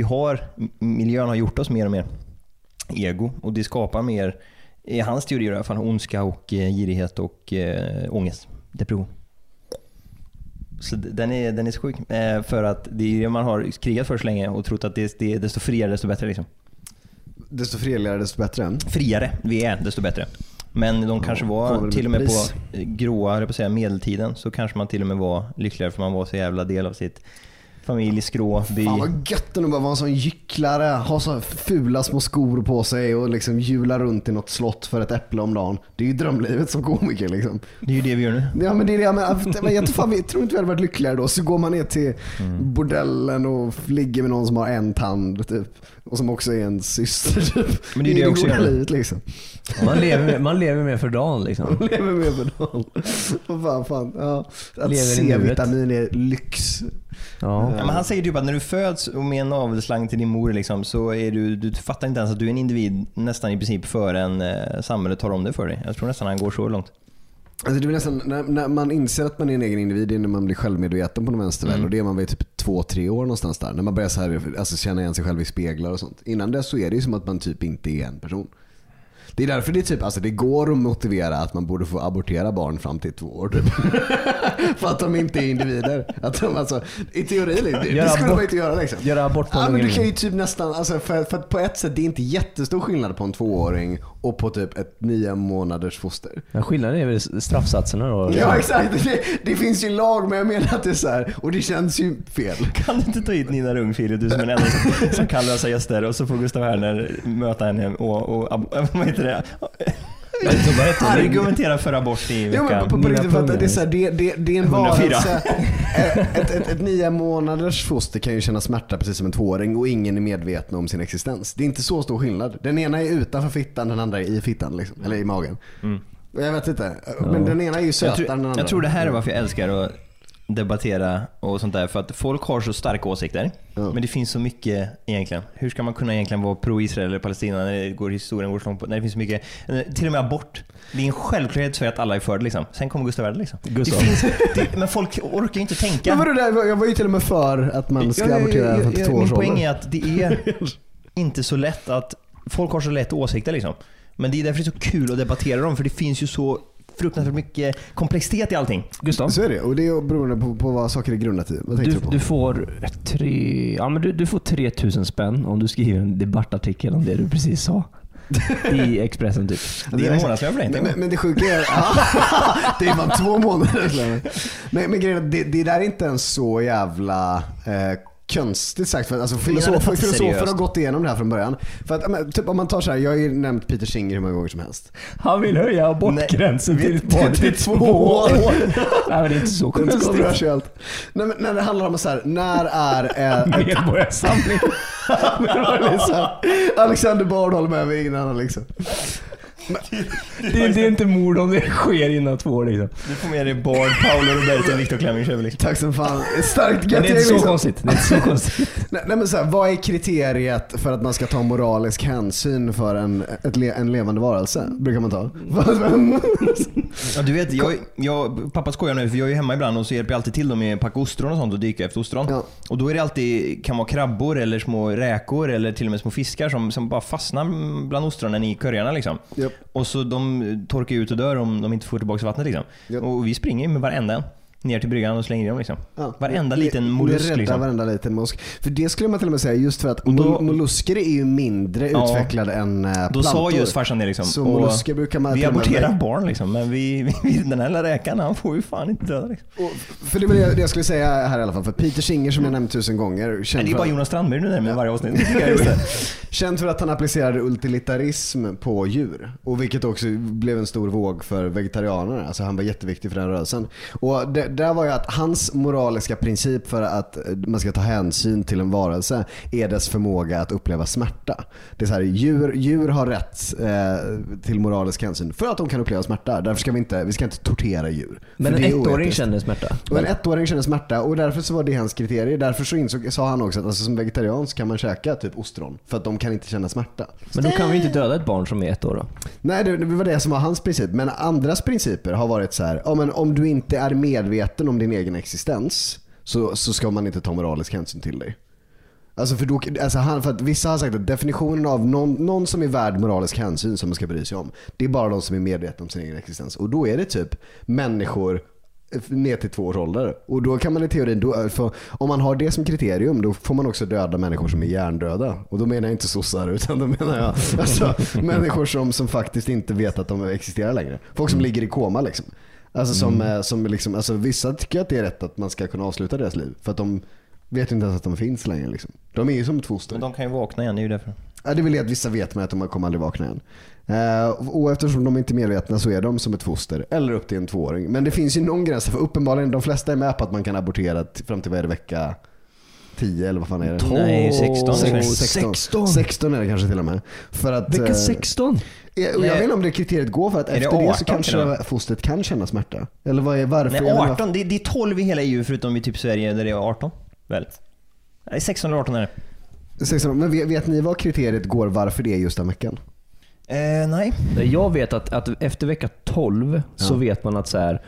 Miljön har gjort oss mer och mer ego, och det skapar mer, i hans teori i alla fall, ondska och girighet och ångest, depression. Så den är så sjuk. För att det är, man har krigat för så länge och trott att det är desto friare desto bättre liksom. Desto fredligare desto bättre. Friare vi är desto bättre. Men de kanske var till och med på gråa, eller på att säga medeltiden, så kanske man till och med var lyckligare för man var så jävla del av sitt familjeskrå by. Fan vad gött att bara vara en sån gycklare, ha så fula små skor på sig och liksom hjula runt i något slott för ett äpple om dagen. Det är ju drömlivet som komiker liksom. Det är ju det vi gör nu. Ja men det är det, men jag tror inte vi hade varit lyckligare då. Så går man ner till bordellen och ligger med någon som har en tand typ, och som också är en syster typ. Men det är det också livet liksom. Man lever med för dagen liksom. Man lever med för dagen. Fan. Ja. Att C-vitamin är lyx. Ja. Men han säger typ att när du föds och med en navelslang till din mor liksom, så är du fattar inte ens att du är en individ nästan i princip förrän samhället tar om det för dig. Jag tror nästan han går så långt. Alltså det är nästan, när man inser att man är en egen individ, det är när man blir självmedveten på någon vänster och det är man vid typ 2-3 år någonstans där. När man börjar så här, alltså känna igen sig själv i speglar och sånt. Innan det så är det ju som att man typ inte är en person. Det är därför det typ, alltså det går att motivera att man borde få abortera barn fram till 2 år typ. För att de inte är individer. Att de, alltså, i teori det skulle man inte göra liksom. Göra abort på men du kan ju typ nästan, alltså, för att på ett sätt det är inte jättestor skillnad på en 2-åring och på typ ett 9 månaders foster. Ja, skillnaden är väl straffsatserna då? Ja exakt, det finns ju lag, men jag menar att det är så här, och det känns ju fel. Kan du inte ta hit Nina Rungfilip, du som är en enda som kan lösa gäster, och så får Gustav Härner möta henne och vad heter det? Argumentera för abort i veckan. Ja, men på riktigt, för att det är så här, det är en varelse. Ett 9 månaders foster kan ju känna smärta precis som en 2-åring och ingen är medveten om sin existens. Det är inte så stor skillnad. Den ena är utanför fittan, den andra är i fittan liksom, eller i magen. Jag vet inte, men den ena är ju sötare än den andra. Jag tror det här är varför jag älskar att debattera och sånt där, för att folk har så starka åsikter, men det finns så mycket egentligen. Hur ska man kunna egentligen vara pro-Israel eller Palestina när det går historien går så långt på, när det finns så mycket, till och med abort. Det är en självklarhet för att alla är för det liksom. Sen kommer Gustav Härner liksom. Men folk orkar inte tänka. Men jag var ju till och med för att man ska abortera för 2 års ålder. Min poäng är att det är inte så lätt att folk har så lätt åsikter liksom. Men det är därför det är så kul att debattera dem, för det finns ju så fruktansvärt mycket komplexitet i allting. Gustav? Så är det, och det är beroende på vad saker är grundat i. Vad tänkte du på? Du får 3000 spänn om du skriver en debattartikel om det du precis sa. I Expressen typ. Det är en månadslön för dig. Men det sjuka är det är bara 2 månader. Men grejen, det där är inte en så jävla konstigt sagt, för alltså filosofer har gått igenom det här från början. För att typ om man tar så här, jag har ju nämnt Peter Singer hur många gånger som helst. Han vill höja abortgränsen till 2 år. Nej, men det är inte så konstigt. Nej, men när det handlar om så här, när är medborgarsamling. Alexander Bard håller med mig, ingen annan liksom. Det är inte mord om det sker innan 2 år liksom. Du får med dig Bard, Paolo Roberto och Viktor Klemming liksom. Tack som fan. Starkt gött. Det är inte så konstigt. Det är inte så konstigt. Nej, men så här, vad är kriteriet för att man ska ta moralisk hänsyn för en levande varelse? Brukar man ta? Ja, du vet, pappa skojar nu, för jag är ju hemma ibland och så hjälper jag alltid till dem med att packa ostron och sånt och dyka efter ostron. Ja. Och då är det alltid, kan vara krabbor eller små räkor eller till och med små fiskar som bara fastnar bland ostronen i curryarna liksom. Yep. Och så de torkar ut och dör om de inte får tillbaka vattnet liksom. Yep. Och vi springer med varenda en ner till bryggan och slänger dem liksom. Ja. Varenda liten mollusk liksom. Varenda liten mollusk. För det skulle man till och med säga, just för att mollusker är ju mindre utvecklade än plantor. Då sa just farsan det liksom. Så mollusker brukar man... Vi aborterar barn liksom, men den här lilla räkan, han får ju fan inte döda liksom. För det var det jag skulle säga här i alla fall. För Peter Singer, som jag nämnt 1000 gånger. Det är bara Jonas Strandberg nu med varje avsnitt. Känd för att han applicerade utilitarism på djur. Och vilket också blev en stor våg för vegetarianer. Alltså han var jätteviktig för den rörelsen. Och där var ju att hans moraliska princip för att man ska ta hänsyn till en varelse är dess förmåga att uppleva smärta. Det är så här, djur har rätt till moralisk hänsyn för att de kan uppleva smärta. Därför ska vi ska inte tortera djur. Men en 1-åring känner smärta. Och en 1-åring känner smärta, och därför så var det hans kriterier. Därför så sa han också att alltså, som vegetarian kan man käka typ ostron för att de kan inte känna smärta. Men då kan vi inte döda ett barn som är 1 år då? Nej, det var det som var hans princip. Men andras principer har varit så här, men om du inte är medveten om din egen existens så ska man inte ta moralisk hänsyn till dig. Alltså för att vissa har sagt att definitionen av någon som är värd moralisk hänsyn som man ska bry sig om, det är bara de som är medvetna om sin egen existens. Och då är det typ människor ner till 2 års ålder. Och då kan man i teorin, om man har det som kriterium, då får man också döda människor som är hjärndöda. Och då menar jag inte sossar, utan då menar jag alltså, människor som faktiskt inte vet att de existerar längre. Folk som ligger i koma liksom. Alltså som liksom, alltså vissa tycker att det är rätt att man ska kunna avsluta deras liv. För att de vet inte ens att de finns längre liksom. De är ju som ett foster. Men de kan ju vakna igen, det är ju därför. Ja, det vill jag att vissa vet med att de kommer aldrig vakna igen. Och eftersom de inte är medvetna så är de som ett foster. Eller upp till en 2-åring. Men det finns ju någon gräns. För uppenbarligen, de flesta är med på att man kan abortera fram till vecka 10 eller vad fan är det? 16 är det kanske till och med. För att, vecka 16? Jag vet inte om det kriteriet går, för att efter det så kanske fostret kan känna smärta. Eller varför? Nej, 18, det är 12 i hela EU förutom i typ Sverige där det är 18. Väl? Nej, 16 eller 18 är det. 16, men vet ni vad kriteriet går varför det är just den veckan? Nej. Jag vet att efter vecka 12 så vet man att så här,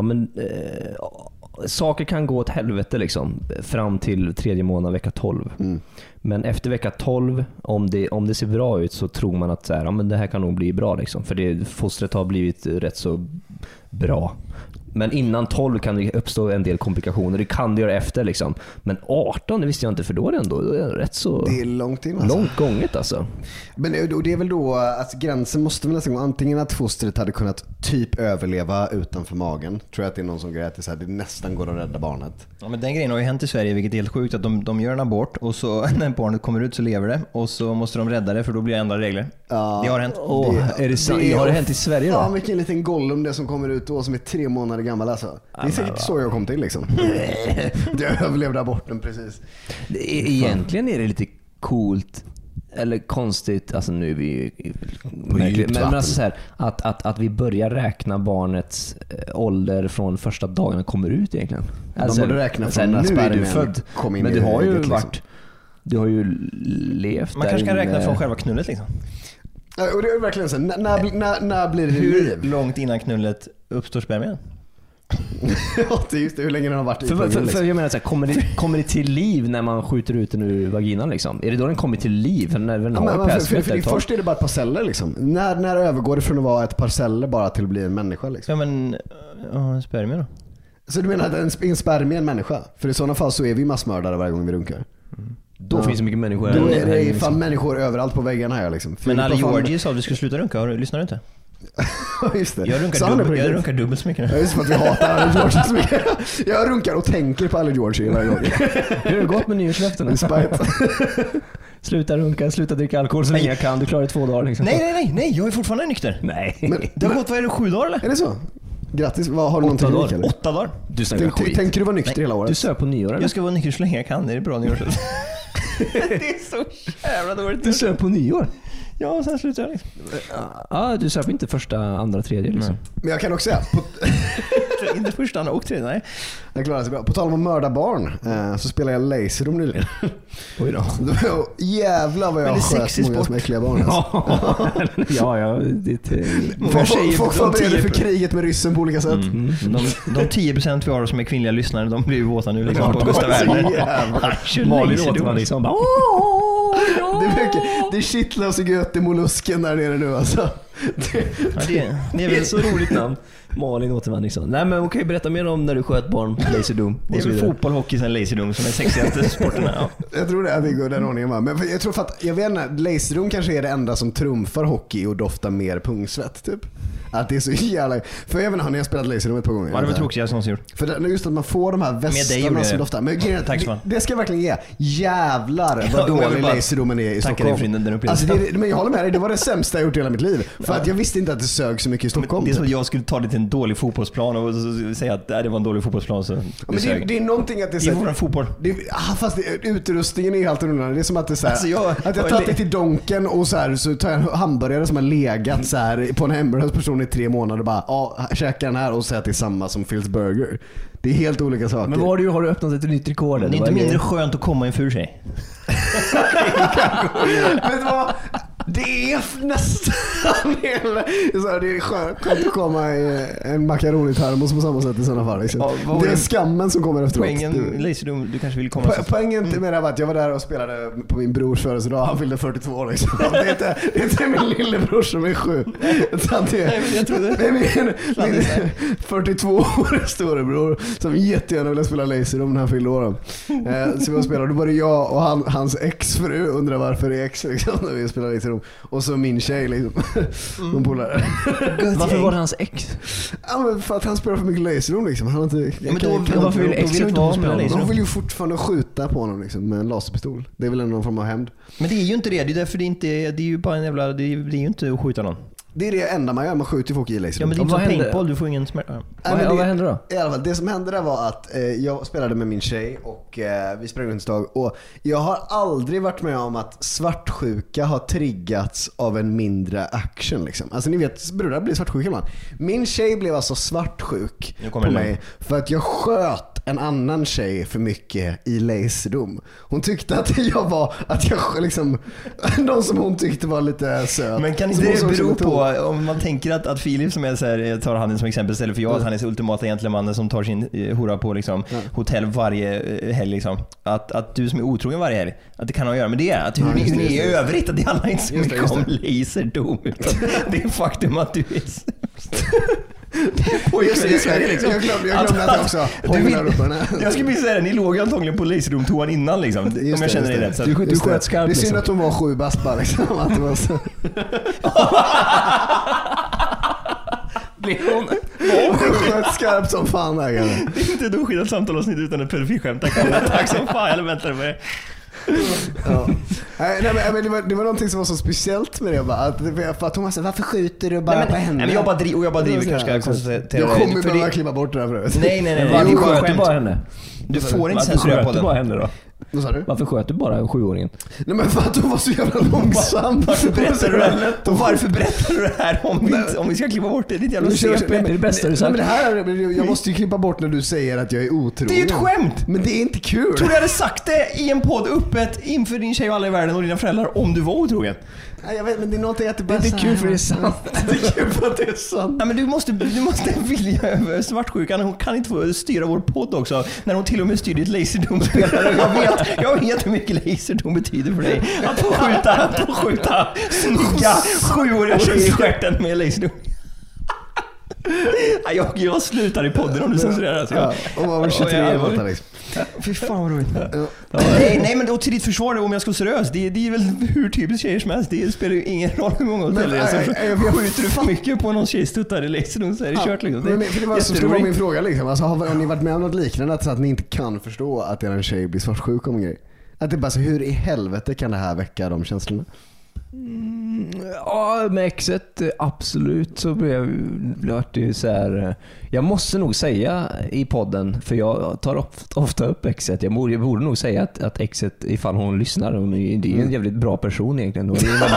saker kan gå åt helvete liksom, fram till 3:e månaden vecka 12. Men efter vecka 12, om det ser bra ut, så tror man att så här, men det här kan nog bli bra liksom, för fostret har blivit rätt så bra. Men innan 12 kan det uppstå en del komplikationer. Det kan det göra efter liksom. Men 18, det visste jag inte, för då är det ändå rätt så... Det är långt in alltså. Långt gånget alltså. Men det är väl då att gränsen måste väl nästan gå antingen att fostret hade kunnat typ överleva utanför magen. Tror jag att det är någon som grejer att det nästan går att rädda barnet. Ja, men den grejen har ju hänt i Sverige, vilket är helt sjukt, att de gör en abort och så när barnet kommer ut så lever det och så måste de rädda det, för då blir det andra regler. Ja, det har hänt. Har det hänt i Sverige då? Ja, vilken liten Gollum det som kommer ut då som är 3 månader gammal alltså. Det är säkert så jag kom till liksom. Jag överlevde aborten precis. Egentligen är det lite coolt eller konstigt, alltså nu är vi men alltså så här, att vi börjar räkna barnets ålder från första dagen kommer ut egentligen. Alltså, man borde räkna från när nu är du född, men du har ju liksom varit, du har ju levt. Man kanske kan räkna från själva knullet liksom. Ja, och det är verkligen så. När blir det hur långt innan knullet uppstår spermien? Ja, det är just det, hur länge den har varit i för jag menar så här, kommer det till liv när man skjuter ut den ur vaginan liksom? Är det då den kommer till liv? Först är det bara ett par celler liksom. När övergår det från att vara ett par celler bara till att bli en människa liksom? Ja, men en spermie då? Så du menar att en spermie är en människa? För i sådana fall så är vi massmördare varje gång vi runkar. Då finns det mycket människor. Då är det fan människor överallt på väggarna här liksom. Men Ali Georgi sa att vi skulle sluta runka. Lyssnar du inte? Just det. Jag runkar dubbelt så mycket nu. Ja, just för att vi hatar Ali Georgi så mycket. Jag runkar och tänker på Ali Georgi varje gång. Hur har det gått med nyårslöften? Sluta runka, sluta dricka alkohol så länge jag kan. Du klarar det 2 dagar liksom. Nej, jag är fortfarande nykter. Nej. Men det har gått, vad är det, 7 dagar eller? Är det så? Grattis, har du någon teknik eller? 8 dagar. Tänker du vara nykter hela året? Du sör på nyår eller? Jag ska vara nykter så länge jag kan, det är bra nyårslöften. Det är så jävla dåligt. Du sör på nyår? Ja, sen slutar jag liksom. Ja, du sör inte första, andra, tredje liksom. Men jag kan också säga inte första, andra och tredje, nej. Jag klarar sig bra. På tal om att mörda barn så spelar jag Laserdom nyligen. Oj då. Jävlar vad jag sköt många som äckliga barn alltså. Ja, folk förbereder för kriget med ryssen på olika sätt. De 10% vi har som är kvinnliga lyssnare, de blir ju våta nu liksom på Gustav Werner. Malin Återman liksom. Det kittlar så gött i mollusken där nere nu alltså. Det är väl så roligt namn. Malin Återman liksom. Nej men okej, berätta mer om när du sköt barn, Laserdom. Det är väl fotboll, hockey sen Laserdom som är sexigaste sporterna. Ja. Jag tror det går den ordningen va. Men jag tror för att, jag vet inte, Laserdom kanske är det enda som trumfar hockey och doftar mer pungsvett typ. Att det är så jävla... För jag vet inte, har ni spelat Laserdom ett par gånger? Ja, det var tråkigt jag som gjort. För just att man får de här västarna som doftar. Men det ska jag verkligen ge. Jävlar vad dålig Laserdomen är i Stockholm. Men jag håller med dig, det var det sämsta jag gjort i hela mitt liv. För att jag visste inte att det sög så mycket i Stockholm. Det är så att jag skulle ta det till en dålig fotbollsplan och säga att det var en dålig fotbollsplan. Så men det är någonting att det är så... Det är våran fotboll. Fast utrustningen är helt annorlunda. Det är som att det är så här, alltså att jag tar det till Donken och så här, så tar jag en hamburgare som har legat så här på en hembrödsperson i 3 månader och bara käkar den här och säger att det är samma som Phil's Burger. Det är helt olika saker. Men har du öppnat ett nytt rekord? Det är inte mindre skönt att komma i en ful tjej. Vet du vad? Det är nästan det är skönt att komma i en makaroni-termos på samma sätt i sådana fall. Liksom. Ja, det är skammen som kommer efteråt. Poängen, Laserdom, du kanske vill komma poängen med det var att jag var där och spelade på min brors födelsedag. Han fyllde 42 år. Liksom. Det är inte min lillebror som är 7. Det är min 42-åriga storebror som jättegärna ville spela Laserdom när han fyllde år. Så vi spelade. Då var det jag och hans exfru undrar varför det är ex liksom, när vi spelar Laserdom. Och så min tjej liksom. De polare. Varför var det hans ex? Ja, men för att han spelar för mycket Laserdom liksom. Han inte, varför vill exet vara spela Laserdom? De vill ju fortfarande skjuta på honom liksom, med en laserpistol. Det är väl någon form av hämnd. Men det är ju inte det. Det är därför det är ju bara en jävla, det är ju inte att skjuta någon. Det är det enda man gör, man skjuter folk i Laserdom. Ja, men det är inte som paintball, du får ingen smärta. Vad hände då? I alla fall, det som hände där var att jag spelade med min tjej och vi sprang en stag. Och jag har aldrig varit med om att svartsjuka har triggats av en mindre action liksom. Alltså ni vet, brudar blir svartsjuka man. Min tjej blev alltså svartsjuk på mig för att jag sköt en annan tjej för mycket i Laserdom. Hon tyckte att jag liksom de som hon tyckte var lite söt. Men kan inte det bero på om man tänker att Filip som är så här, jag tar han som exempel istället för jag, att han är så ultimata gentlemannen som tar sin hora på liksom hotell varje helg liksom. Att du som är otrogen varje helg, att det kan ha att göra med det, att hur ni är i övrigt, att det handlar inte så mycket om Laserdom utan det är faktum att du är i Sverige liksom. Jag glömde att jag också jag skulle vilja säga det, ni låg antagligen på Laserdom-toan innan liksom, om jag känner det rätt. Du sköt skarpt. Det är synd att hon var 7 bast bara liksom, att det var så. Hon sköt skarpt som fan där. Det är inte ett oskyddat samtalavsnitt utan ett pedofilskämt. Tack som fan, jag väntar med det. Ja. Nej, men det var någonting som var så speciellt med det bara, för att hon var så, varför skjuter du bara på henne? Nej, men jag bara driver kanske ska konstatera. Jag kommer behöva klippa bort det här förut. Nej. Varför sköt du bara henne? Du får inte censurera på den. Bara henne då? Vad sa du? Varför sköt du bara 7-åringen? Nej, men för att hon var så jävla långsam. Varför berättar du det? Och varför berättar du det här om vi ska klippa bort det? Det är jävla CP. Det är det bästa du sagt. Men det här, jag måste ju klippa bort när du säger att jag är otrogen. Det är ett skämt! Men det är inte kul. Tror du hade sagt det i en podd öppet inför din tjej och alla i världen och dina föräldrar om du var otrogen? Jag vet, men det är någonting att det bara är inte kul för det är sant. Det är kul för att det är sant. Nej, men du måste vilja över svartsjukan. Hon kan inte få styra vår podd också. När hon till och med styr ditt Laserdom-spelare. Jag vet hur mycket Laserdom betyder för dig. Att få skjuta snygga 7-åriga tjejer i stjärten med Laserdom. Jag slutar i podden om du censurerar. Alltså. Om man var 23 låtar liksom. Fy fan vad roligt. Nej, men då till ditt försvar om jag ska vara seriös. Det är väl hur typiskt tjejer som helst. Det spelar ju ingen roll hur många hoteller jag skjuter du för mycket på någon tjej stuttar i Laserdom så är det kört liksom. Det var så stor min fråga liksom. Alltså, har ni varit med om något liknande så att ni inte kan förstå att en tjej blir svartsjuk om en grej? Att det bara så, hur i helvete kan det här väcka de känslorna? Ja, med exet absolut så blev det så här. Jag måste nog säga i podden, för jag tar ofta upp exet. Jag borde nog säga att exet, ifall hon lyssnar, det är en jävligt bra person egentligen. Och det är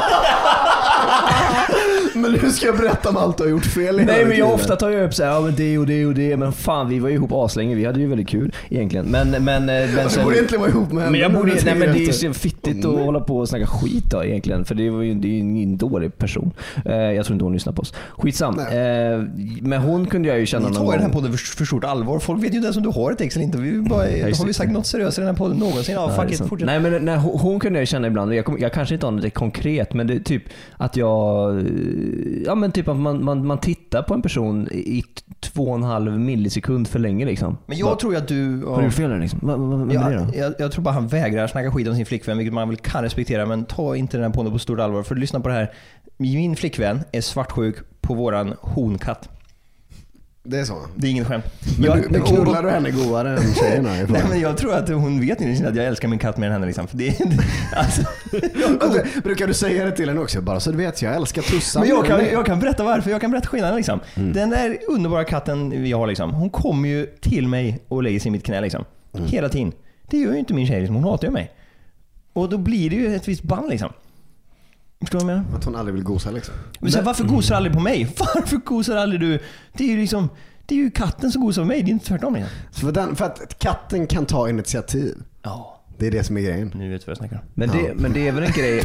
men nu ska jag berätta om allt du har gjort fel. Nej, men jag ofta tar jag upp så här, ja, men det och det och det, men fan, vi var ju ihop aslänge, vi hade ju väldigt kul egentligen. Men sen, borde inte vara ihop med henne. Men jag borde, nej, men det är så fittigt att hålla på och snacka skit då egentligen, för det är ju en dålig person. Jag tror inte hon lyssnar på oss. Skitsam. Men hon kunde jag ju känna någon gång. Ni tar den här podden för stort allvar. Folk vet ju inte ens om du har ett ex eller inte. Har vi sagt något seriöst i den här podden någonsin? Ja, fuck it, fortsätt. Nej, men hon kunde jag känna ibland. Jag kanske inte har något konkret, men det är typ att men typ att man tittar på en person i 2,5 millisekund för länge liksom. Men jag tror att du har du fel liksom. Jag tror bara han vägrar snacka skit om sin flickvän, vilket man väl kan respektera, men ta inte den här podden på stort allvar, för lyssna på det här. Min flickvän är svartsjuk på våran honkatt. Det är så. Det är ingen skämt. Men knullar du henne godare än tjejerna? Nej, men jag tror att hon vet inte att jag älskar min katt mer än henne liksom. För det, alltså, brukar du säga det till henne också? Bara så du vet, jag älskar tussan. Men jag kan berätta varför. Jag kan berätta skillnaden liksom. Den där underbara katten vi har liksom, hon kommer ju till mig och lägger sig i mitt knä liksom. Hela tiden. Det gör ju inte min tjej liksom. Hon hatar ju mig. Och då blir det ju ett visst band liksom. Förstår du vad jag menar? Att hon aldrig vill gosa liksom. Men så, varför gosar aldrig på mig? Varför gosar aldrig du? Det är ju liksom, det är ju katten som gosar på mig. Det är inte tvärtom igen. För att katten kan ta initiativ. Ja. Det är det som är grejen. Nu vet vad jag snackar om. Men det är väl en grej.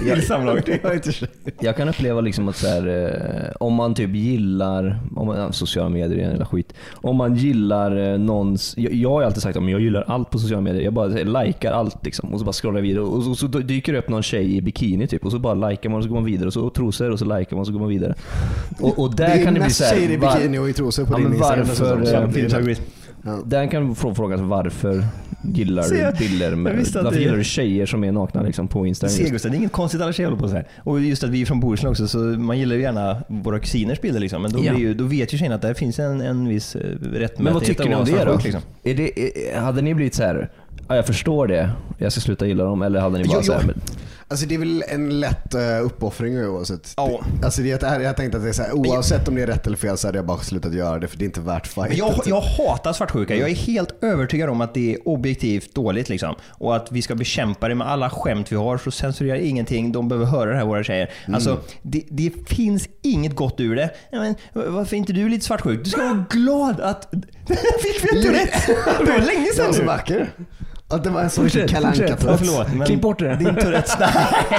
Jag kan uppleva liksom att så här, om man typ gillar sociala medier eller skit. Om man gillar någons... Jag har alltid sagt att jag gillar allt på sociala medier. Jag bara likar allt liksom, och så bara scrollar vidare. Och så dyker det upp någon tjej i bikini typ, och så bara likar man och så går man vidare. Och så trosor och så likar man och så går man vidare. Och där det kan det bli så här... tjejer i bikini och i trosor på din varför... Där kan frågas varför gillar du bilder med, varför gillar du tjejer som är nakna liksom, på Instagram? Gustav, det är inget konstigt alla tjejer håller på så här. Och just att vi är från Bohuslän också, så man gillar ju gärna våra kusiners bilder liksom. Men då vet ju tjejerna att det finns en viss rättmätighet. Men vad tycker ni om det då? Liksom. Hade ni blivit så här, jag förstår det, jag ska sluta gilla dem, eller hade ni bara så här... Alltså det är väl en lätt uppoffring oavsett. Ja. Alltså jag tänkte att det är så här, oavsett om det är rätt eller fel så hade jag bara slutat göra det, för det är inte värt fight. Jag hatar svartsjuka. Jag är helt övertygad om att det är objektivt dåligt liksom. Och att vi ska bekämpa det med alla skämt vi har, så censurerar ingenting. De behöver höra det här, våra tjejer. Alltså det finns inget gott ur det. Men varför är inte du lite svartsjuk? Du ska vara glad att fick vi inte rätt. Det var länge sedan. Det var så vacker. Att det var en sån Kalle Anka-Tourettes. Förlåt, men klipp bort det. Din Tourettes. Det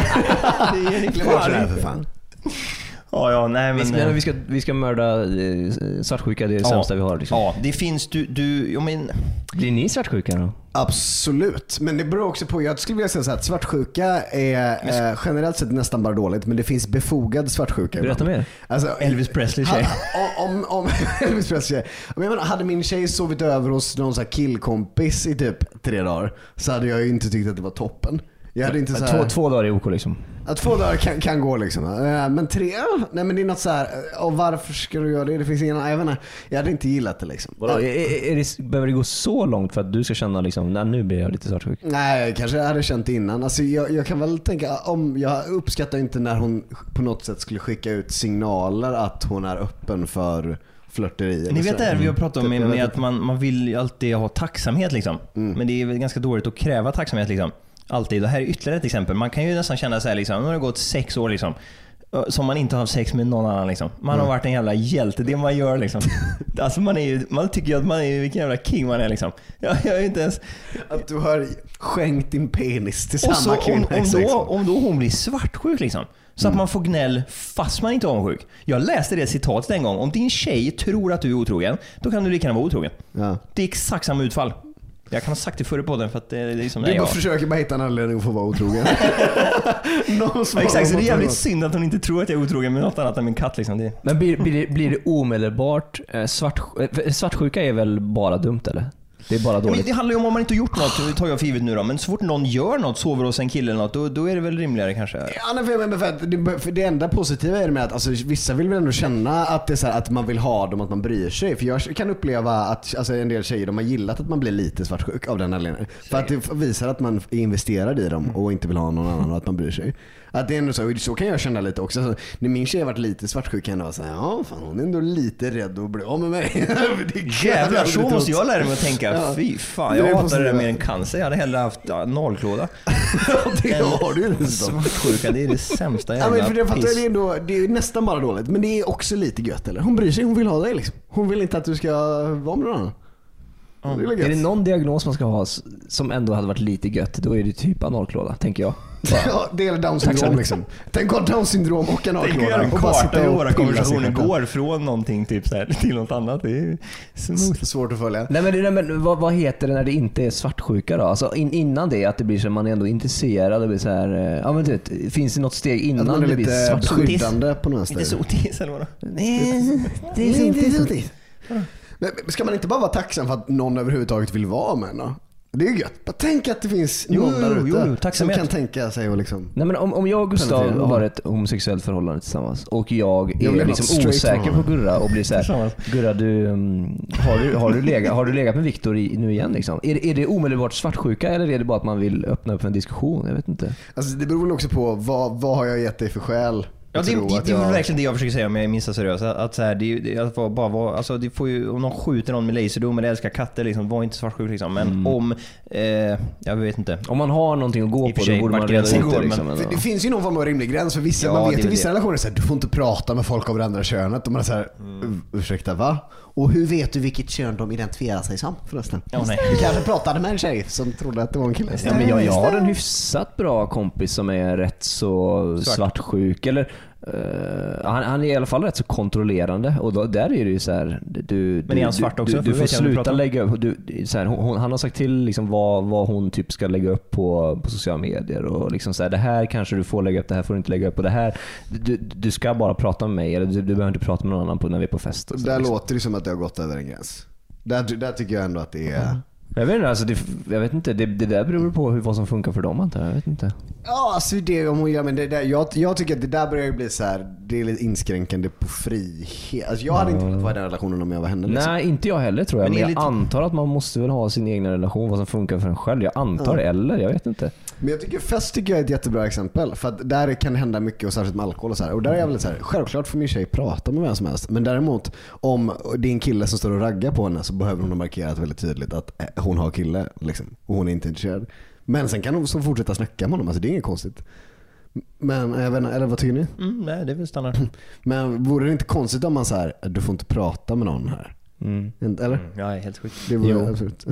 är Klipp bort det här för fan. Ja, nej, men vi ska mörda svartsjuka, det är det sämsta vi har liksom. Ja, det finns Blir ni svartsjuka då? Absolut, men det beror också på, jag skulle vilja säga så här, att svartsjuka är generellt sett nästan bara dåligt, men det finns befogad svartsjuka. Berätta mer. Alltså, Elvis Presley tjej. Om Elvis Presley tjej. Om jag menar, hade min tjej sovit över hos någon så här killkompis i typ 3 dagar, så hade jag ju inte tyckt att det var toppen. Jag hade inte så här... 2 dagar är ok liksom. Att 2 dagar kan gå liksom. Men 3, nej men det är något så här. Och varför ska du göra det? Det finns ingen, jag vet inte. Jag hade inte gillat det liksom. Behöver det gå så långt för att du ska känna liksom, nej, nu blir jag lite svartsjuk? Nej, kanske jag hade känt innan. Alltså jag kan väl tänka, om jag uppskattar inte när hon på något sätt skulle skicka ut signaler att hon är öppen för flörterier. Ni vet det vi har pratat om med att man vill alltid ha tacksamhet liksom. Men det är väl ganska dåligt att kräva tacksamhet liksom. Alltid. Det här är ytterligare ett exempel. Man kan ju nästan känna så här liksom, nu har det gått 6 år liksom, som man inte har haft sex med någon annan liksom. Man har varit en jävla hjälte, det man gör liksom. Alltså man tycker ju att man är vilken jävla king man är liksom. Jag är inte ens att du har skänkt din penis till samma kvinna. Om då hon blir svartsjuk liksom. Så att man får gnäll fast man inte är avundsjuk. Jag läste det citatet en gång. Om din tjej tror att du är otrogen, då kan du lika gärna vara otrogen. Ja. Det är exakt samma utfall. Jag kan ha sagt det förr på den för att det är liksom... Du bara försöker bara hitta en anledning att få vara otrogen. Exakt, så det är jävligt synd att hon inte tror att jag är otrogen med något annat än min katt liksom. Det. Men blir det omedelbart svartsjuka är väl bara dumt eller? Det är bara dåligt. Men det handlar ju om man inte har gjort något, det tar jag för givet nu då. Men så fort någon gör något, sover hos en kille eller något, då är det väl rimligare kanske. Ja, för det enda positiva är det med att alltså, vissa vill väl ändå känna att det är så här, att man vill ha dem, att man bryr sig. För jag kan uppleva att alltså, en del tjejer, de har gillat att man blir lite svartsjuk av den anledningen. För att det visar att man är investerad i dem och inte vill ha någon annan och att man bryr sig. Att det är ändå så kan jag känna lite också. Alltså, när min tjej har varit lite svartsjuk kan jag vara så här, ja fan, hon är ändå lite rädd att bli av med mig. Jävlar, så måste jag lära mig att tänka. Ja. Fy fan, jag hatar det mer än cancer. Jag hade hellre haft nollklåda. Det har du ju. Svartsjuka, det är det sämsta jävla för jag fattar, det är nästan bara dåligt. Men det är också lite gött, eller? Hon bryr sig, hon vill ha dig liksom. Hon vill inte att du ska vara med någon annan. Är det någon diagnos man ska ha som ändå hade varit lite gött, då är det typ analklåda, tänker jag. Ja, det är Down syndrom liksom. Tänk att Down syndrom och analklåda. Tänk att göra en karta hur våra konversationer går från någonting typ så här, till något annat. Det är svårt att följa. Nej men vad heter det när det inte är svartsjuka då? Alltså innan det, att det blir så man är ändå intresserad och blir så här, ja men det finns det något steg innan man är det blir svartsjuka på något sätt. Inte sotis eller vad? Nej, det är inte sotis. Men ska man inte bara vara tacksam för att någon överhuvudtaget vill vara med då? Det är ju gött. Bara tänk att det finns någon där ute som kan tänka sig och liksom... Nej, men om jag och Gustav har ett homosexuellt förhållande tillsammans och jag är liksom osäker på Gurra och blir så här, Gurra, har du legat med Viktor nu igen liksom? Är det omedelbart svartsjuka eller är det bara att man vill öppna upp för en diskussion? Jag vet inte. Alltså det beror väl också på vad har jag gett dig för skäl Ja, det är verkligen det jag försöker säga om jag är minsta seriös. Att så här, det att bara vara, alltså det får ju, om någon skjuter någon med laserdom eller älskar katter liksom, var inte svartsjuk liksom. Men om jag vet inte. Om man har någonting att gå på då borde man reda ut det liksom. Det finns ju någon form av rimlig gräns för vissa, man vet i vissa relationer så här, du får inte prata med folk av det andra könet och man är så här, ursäkta va? Och hur vet du vilket kön de identifierar sig som förresten? Du kanske pratade med en tjej som trodde att det var en kille. Ja, men jag har en hyfsat bra kompis som är rätt så svartsjuk eller han är i alla fall rätt så kontrollerande och då, där är det ju så här men är han svart också? Du får sluta lägga upp så här, han har sagt till liksom vad hon typ ska lägga upp på sociala medier och liksom så här, det här kanske du får lägga upp, det här får du inte lägga upp och det här du ska bara prata med mig eller du behöver inte prata med någon annan när vi är på fest. Och så, där liksom. Låter det som att det har gått över en gräns. Där tycker jag ändå att det är Jag vet inte, alltså jag vet inte, det där beror på vad som funkar för dem antar jag vet inte. Ja, alltså det om hon gör, men det där, jag tycker att det där börjar bli så här, det är lite inskränkande på frihet. Alltså jag hade inte varit på den relationen om jag var henne. Liksom. Nej, inte jag heller tror jag. Men jag antar att man måste väl ha sin egen relation, vad som funkar för en själv. Jag antar eller jag vet inte. Men jag tycker fest är ett jättebra exempel. För att där kan det hända mycket och särskilt med alkohol och så här. Och där är jag väl så här, självklart får min tjej prata med vem som helst. Men däremot, om det är en kille som står och raggar på henne så behöver hon ha markerat väldigt tydligt att hon har kille liksom, och hon är inte intresserad. Men sen kan hon så fortsätta snacka med honom, alltså det är inget konstigt. Men jag vet inte, eller vad tycker ni? Nej, det är väl standard. Men vore det inte konstigt om man så här, du får inte prata med någon här? Eller? Ja, helt sjukt. Det vore absolut.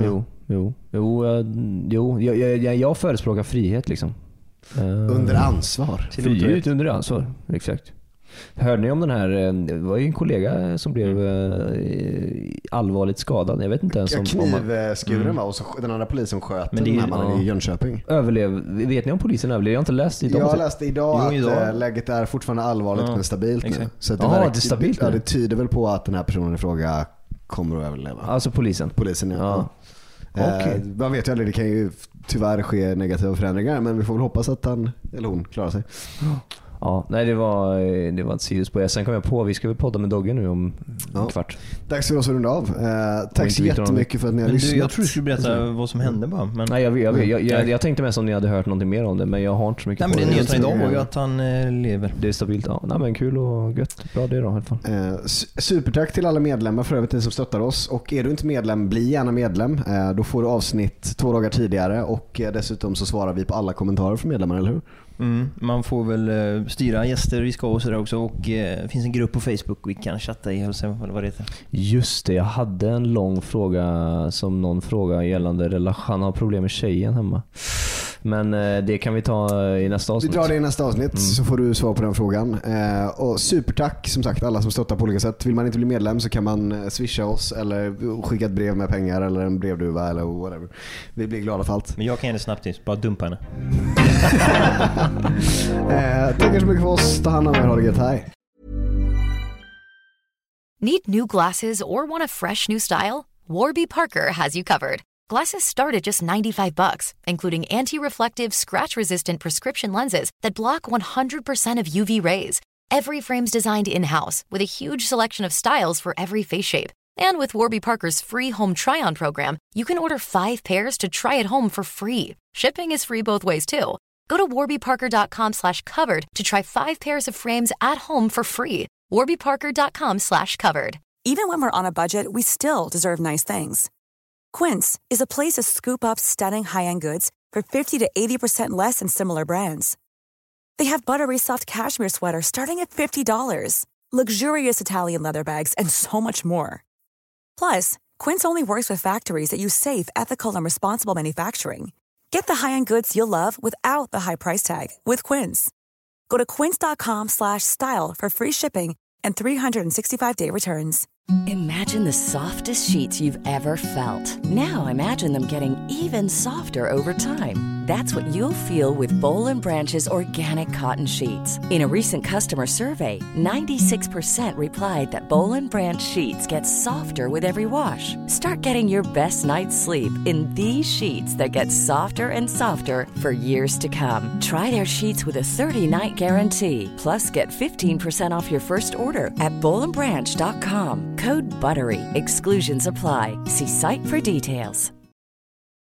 Jag förespråkar frihet liksom. Under ansvar. Frihet under ansvar, exakt. Hörde ni om den här, det var ju en kollega som blev allvarligt skadad. Jag vet inte ens om knivskuren var och så den andra polisen sköt den här mannen i Jönköping. Vet ni om polisen överlevde? Jag har inte läst idag. Jag har läst idag att läget är fortfarande allvarligt men stabilt nu. Så det är stabilt. Ja, det tyder väl på att den här personen i fråga kommer att överleva. Alltså polisen, ja. Okay. Man vet ju aldrig, det kan ju tyvärr ske negativa förändringar, men vi får väl hoppas att han eller hon klarar sig. Ja, nej det var ett sidus på. Sen kom jag på, vi ska väl podda med Dogge nu om en kvart. Dags för oss att runda av. Tack så jättemycket för att ni har lyssnat. Jag tror du skulle berätta vad som hände bara. Men... Nej, jag tänkte mest om ni hade hört någonting mer om det, men jag har inte så mycket. Nej, men det nyheten idag var ju att han lever. Det är stabilt, ja. Nej, men kul och gött. Bra det då i alla fall. Supertack till alla medlemmar för övrigt som stöttar oss. Och är du inte medlem, bli gärna medlem. Då får du avsnitt 2 dagar tidigare och dessutom så svarar vi på alla kommentarer från medlemmar, eller hur? Man får väl styra gäster vi ska och sådär också. Och det finns en grupp på Facebook vi kan chatta i eller vad det heter. Just det, jag hade en lång fråga som någon fråga gällande relation. Han har problem med tjejen hemma. Men det kan vi ta i nästa avsnitt. Vi drar det i nästa avsnitt så får du svar på den frågan. Och supertack som sagt alla som stöttar på olika sätt. Vill man inte bli medlem så kan man swisha oss eller skicka ett brev med pengar eller en brevduva eller whatever. Vi blir glada för allt. Men jag kan ge det snabbt tills, bara dumpa henne. Tack så mycket för oss. Ta hand om er, ha det gött, hej. Need new glasses or want a fresh new style? Warby Parker has you covered. Glasses start at just $95, including anti-reflective, scratch-resistant prescription lenses that block 100% of UV rays. Every frame's designed in-house with a huge selection of styles for every face shape. And with Warby Parker's free home try-on program, you can order 5 pairs to try at home for free. Shipping is free both ways, too. Go to warbyparker.com/covered to try 5 pairs of frames at home for free. warbyparker.com/covered. Even when we're on a budget, we still deserve nice things. Quince is a place to scoop up stunning high-end goods for 50 to 80% less than similar brands. They have buttery soft cashmere sweaters starting at $50, luxurious Italian leather bags, and so much more. Plus, Quince only works with factories that use safe, ethical, and responsible manufacturing. Get the high-end goods you'll love without the high price tag with Quince. Go to quince.com/style for free shipping and 365-day returns. Imagine the softest sheets you've ever felt. Now imagine them getting even softer over time. That's what you'll feel with Boll & Branch's organic cotton sheets. In a recent customer survey, 96% replied that Boll & Branch sheets get softer with every wash. Start getting your best night's sleep in these sheets that get softer and softer for years to come. Try their sheets with a 30-night guarantee. Plus, get 15% off your first order at bollandbranch.com. Code BUTTERY. Exclusions apply. See site for details.